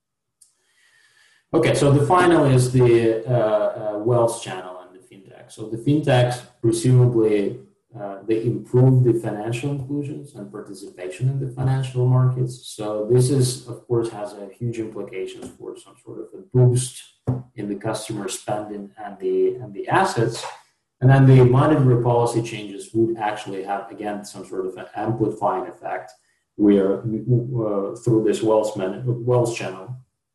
Speaker 1: Okay, so the final is the uh, uh, wealth channel and the fintech. So the fintechs, presumably, uh, they improve the financial inclusions and participation in the financial markets. So this is, of course, has a huge implications for some sort of a boost in the customer spending and the and the assets. And then the monetary policy changes would actually have, again, some sort of an amplifying effect where uh, through this wealth, man- wealth channel,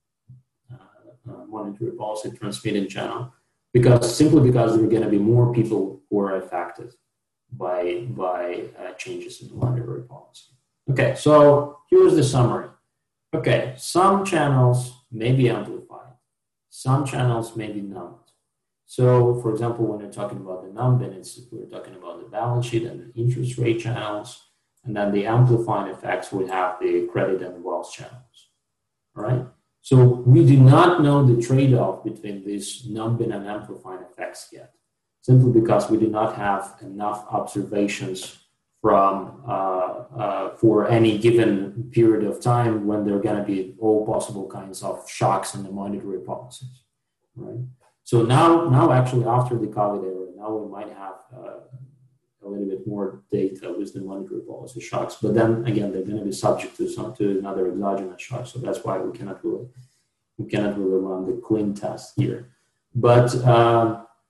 Speaker 1: Uh, monetary policy transmitting channel, because simply because there are going to be more people who are affected by by uh, changes in the monetary policy. Okay, so here's the summary. Okay, some channels may be amplified, some channels may be numbed. So, for example, when we're talking about the numbing, it's we're talking about the balance sheet and the interest rate channels, and then the amplifying effects would have the credit and wealth channels. All right. So we do not know the trade-off between these numbing and amplifying effects yet, simply because we do not have enough observations from uh, uh, for any given period of time when there are going to be all possible kinds of shocks in the monetary policies, right? So now, now actually after the COVID era, now we might have uh, a little bit more data with the monetary policy shocks, but then again, they're going to be subject to some to another exogenous shock. So that's why we cannot really we cannot really run the clean test here. But uh,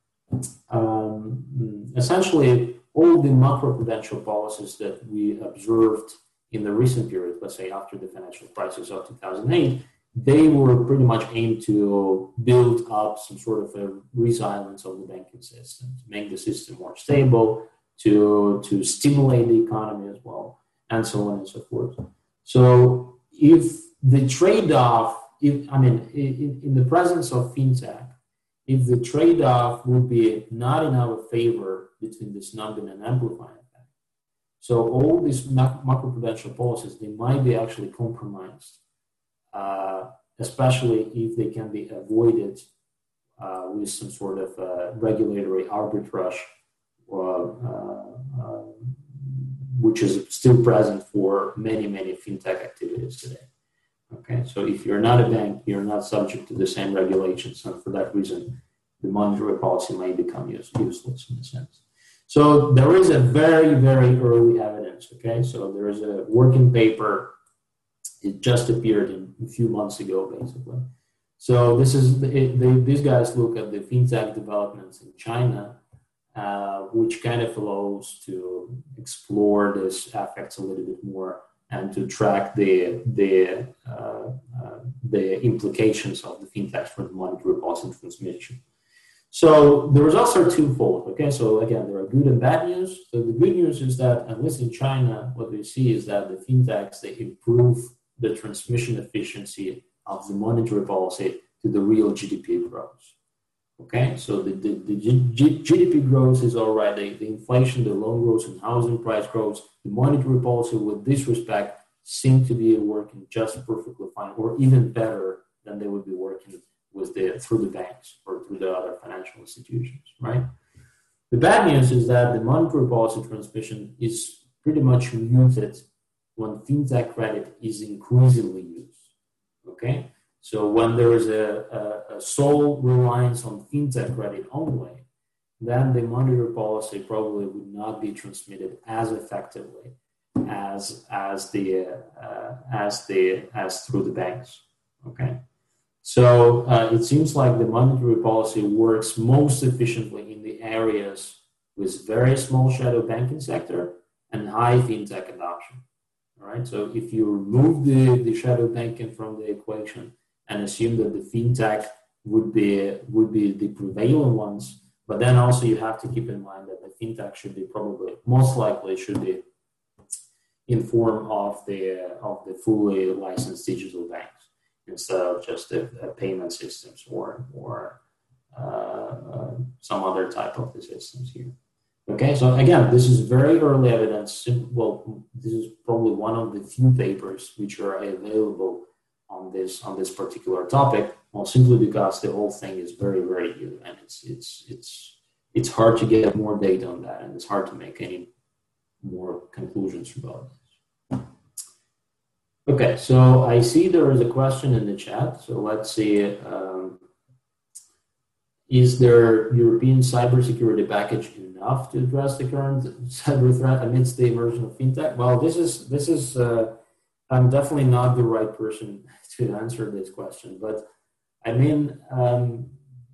Speaker 1: um, essentially, all the macroprudential policies that we observed in the recent period, let's say after the financial crisis of two thousand eight, they were pretty much aimed to build up some sort of a resilience of the banking system, to make the system more stable, to, to stimulate the economy as well, and so on and so forth. So if the trade-off, if, I mean, in, in the presence of fintech, if the trade-off would be not in our favor between the snubbing and amplifying effect. So all these macroprudential policies, they might be actually compromised, uh, especially if they can be avoided uh, with some sort of uh, regulatory arbitrage, uh, uh, uh, which is still present for many, many fintech activities today. Okay, so if you're not a bank, you're not subject to the same regulations, and for that reason, the monetary policy may become use, useless in a sense. So there is a very, very early evidence. Okay, so there is a working paper. It just appeared in, a few months ago, basically. So this is it, they, these guys look at the fintech developments in China, uh, which kind of allows to explore this effects a little bit more, and to track the the uh, uh, the implications of the fintechs for the monetary policy transmission. So the results are twofold. Okay, so again, there are good and bad news. So the good news is that, at least in China, what we see is that the fintechs, they improve the transmission efficiency of the monetary policy to the real G D P growth. Okay, so the, the, the G D P growth is all right, the, the inflation, the loan growth, and housing price growth, the monetary policy with this respect seem to be working just perfectly fine, or even better than they would be working with the through the banks or through the other financial institutions, right? The bad news is that the monetary policy transmission is pretty much muted when fintech credit is increasingly used, okay? So when there is a, a, a sole reliance on fintech credit only, then the monetary policy probably would not be transmitted as effectively as as the uh, as the as through the banks. Okay, so uh, it seems like the monetary policy works most efficiently in the areas with very small shadow banking sector and high fintech adoption. All right, so if you remove the, the shadow banking from the equation and assume that the fintech would be would be the prevailing ones, but then also you have to keep in mind that the fintech should be probably most likely should be in form of the of the fully licensed digital banks instead of just the uh, payment systems or or uh, uh, some other type of the systems here. Okay, so again, this is very early evidence. Well, this is probably one of the few papers which are available on this on this particular topic, well, simply because the whole thing is very, very new, and it's it's it's it's hard to get more data on that, and it's hard to make any more conclusions about this. Okay, so I see there is a question in the chat. So let's see. Um, is there European cybersecurity package enough to address the current cyber threat amidst the emergence of fintech? Well, this is this is. Uh, I'm definitely not the right person to answer this question, but I mean, um,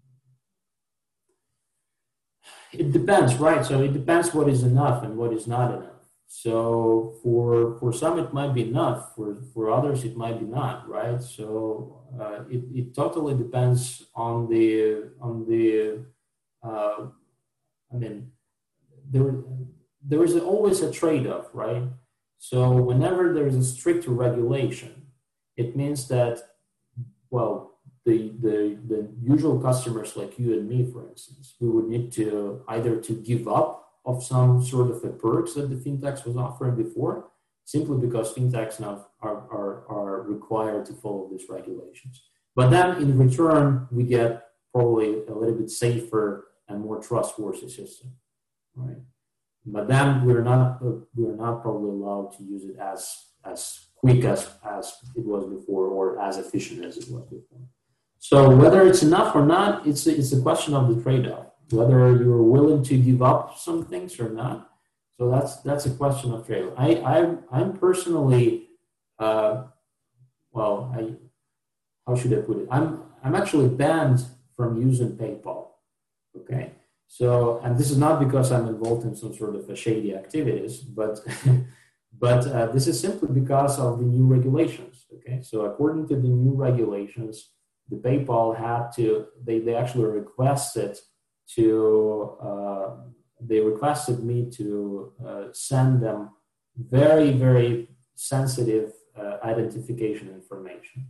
Speaker 1: it depends, right? So it depends what is enough and what is not enough. So for for some it might be enough, for, for others it might be not, right? So uh, it, it totally depends on the, on the uh, I mean, there, there is always a trade-off, right? So whenever there is a stricter regulation, it means that, well, the, the, the usual customers like you and me, for instance, we would need to either to give up of some sort of a perks that the fintechs was offering before, simply because fintechs now are, are, are required to follow these regulations. But then in return, we get probably a little bit safer and more trustworthy system, right? But then we're not we're not probably allowed to use it as as quick as, as it was before, or as efficient as it was before. So whether it's enough or not, it's a, it's a question of the trade-off. Whether you're willing to give up some things or not. So that's that's a question of trade-off. I I I'm personally, uh, well, I how should I put it? I'm I'm actually banned from using PayPal. Okay. So, and this is not because I'm involved in some sort of a shady activities, but but uh, this is simply because of the new regulations. Okay, so according to the new regulations, the PayPal had to they they actually requested to uh, they requested me to uh, send them very very sensitive uh, identification information.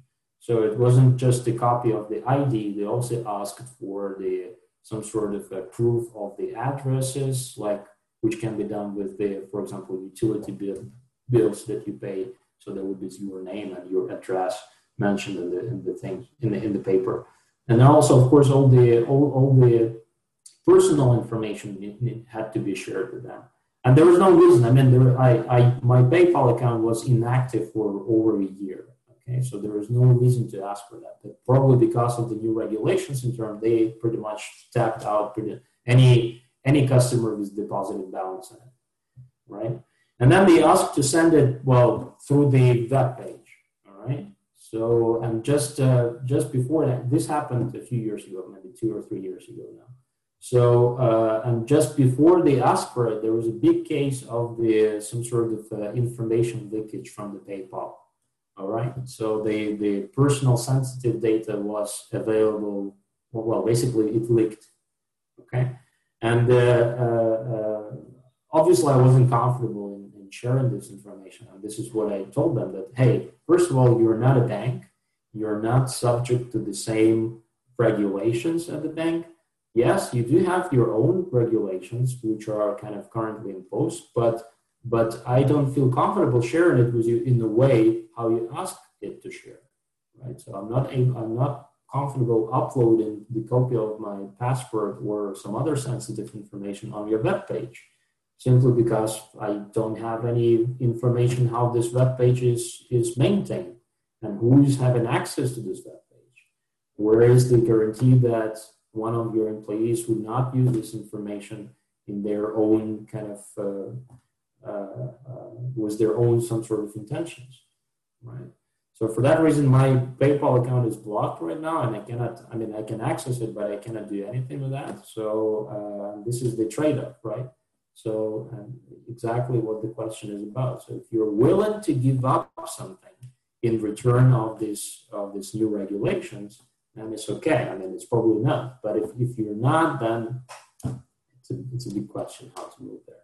Speaker 1: So it wasn't just a copy of the I D. They also asked for the some sort of a proof of the addresses, like which can be done with the, for example, utility bill, bills that you pay. So there would be your name and your address mentioned in the in the thing in the in the paper, and then also, of course, all the all, all the personal information had to be shared with them. And there was no reason. I mean, there, I, I my PayPal account was inactive for over a year. Okay, so there was no reason to ask for that. But probably because of the new regulations in terms, they pretty much tapped out pretty, any any customer with deposited balance in it, right? And then they asked to send it, well, through the web page, all right? So, and just uh, just before that, this happened a few years ago, maybe two or three years ago now. So, uh, and just before they asked for it, there was a big case of the some sort of uh, information leakage from the PayPal. All right. So the, the personal sensitive data was available. Well, basically it leaked. Okay. And uh, uh, uh, obviously I wasn't comfortable in, in sharing this information. And this is what I told them that, hey, first of all, you're not a bank. You're not subject to the same regulations at the bank. Yes, you do have your own regulations, which are kind of currently imposed, but but I don't feel comfortable sharing it with you in the way how you ask it to share, right? So I'm not I'm not comfortable uploading the copy of my passport or some other sensitive information on your web page, simply because I don't have any information how this web page is, is maintained and who's having access to this web page. Where is the guarantee that one of your employees would not use this information in their own kind of uh, uh, uh, with their own some sort of intentions, right? So for that reason, my PayPal account is blocked right now, and I cannot. I mean, I can access it, but I cannot do anything with that. So uh, this is the trade-off, right? So um, exactly what the question is about. So if you're willing to give up something in return of this of this new regulations, and it's okay. I mean, it's probably enough. But if, if you're not, then it's a, it's a big question how to move there.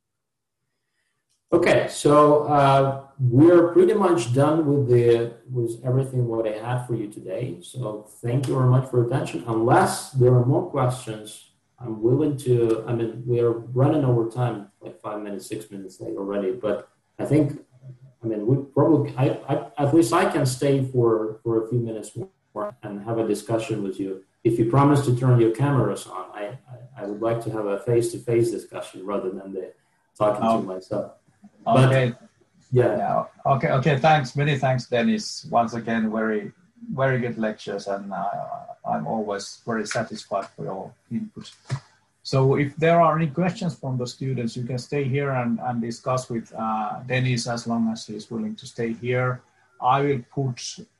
Speaker 1: Okay, so uh, we're pretty much done with the with everything what I had for you today. So thank you very much for your attention. Unless there are more questions, I'm willing to. I mean, we are running over time, like five minutes, six minutes late already. But I think, I mean, we probably. I, I at least I can stay for for a few minutes more and have a discussion with you. If you promise to turn your cameras on, I, I, I would like to have a face-to-face discussion rather than the talking oh. to myself.
Speaker 2: Okay.
Speaker 1: But, yeah.
Speaker 2: yeah. Okay. Okay. Thanks. Many thanks, Dennis. Once again, very, very good lectures, and uh, I'm always very satisfied for your input. So if there are any questions from the students, you can stay here and, and discuss with uh, Dennis as long as he's willing to stay here. I will put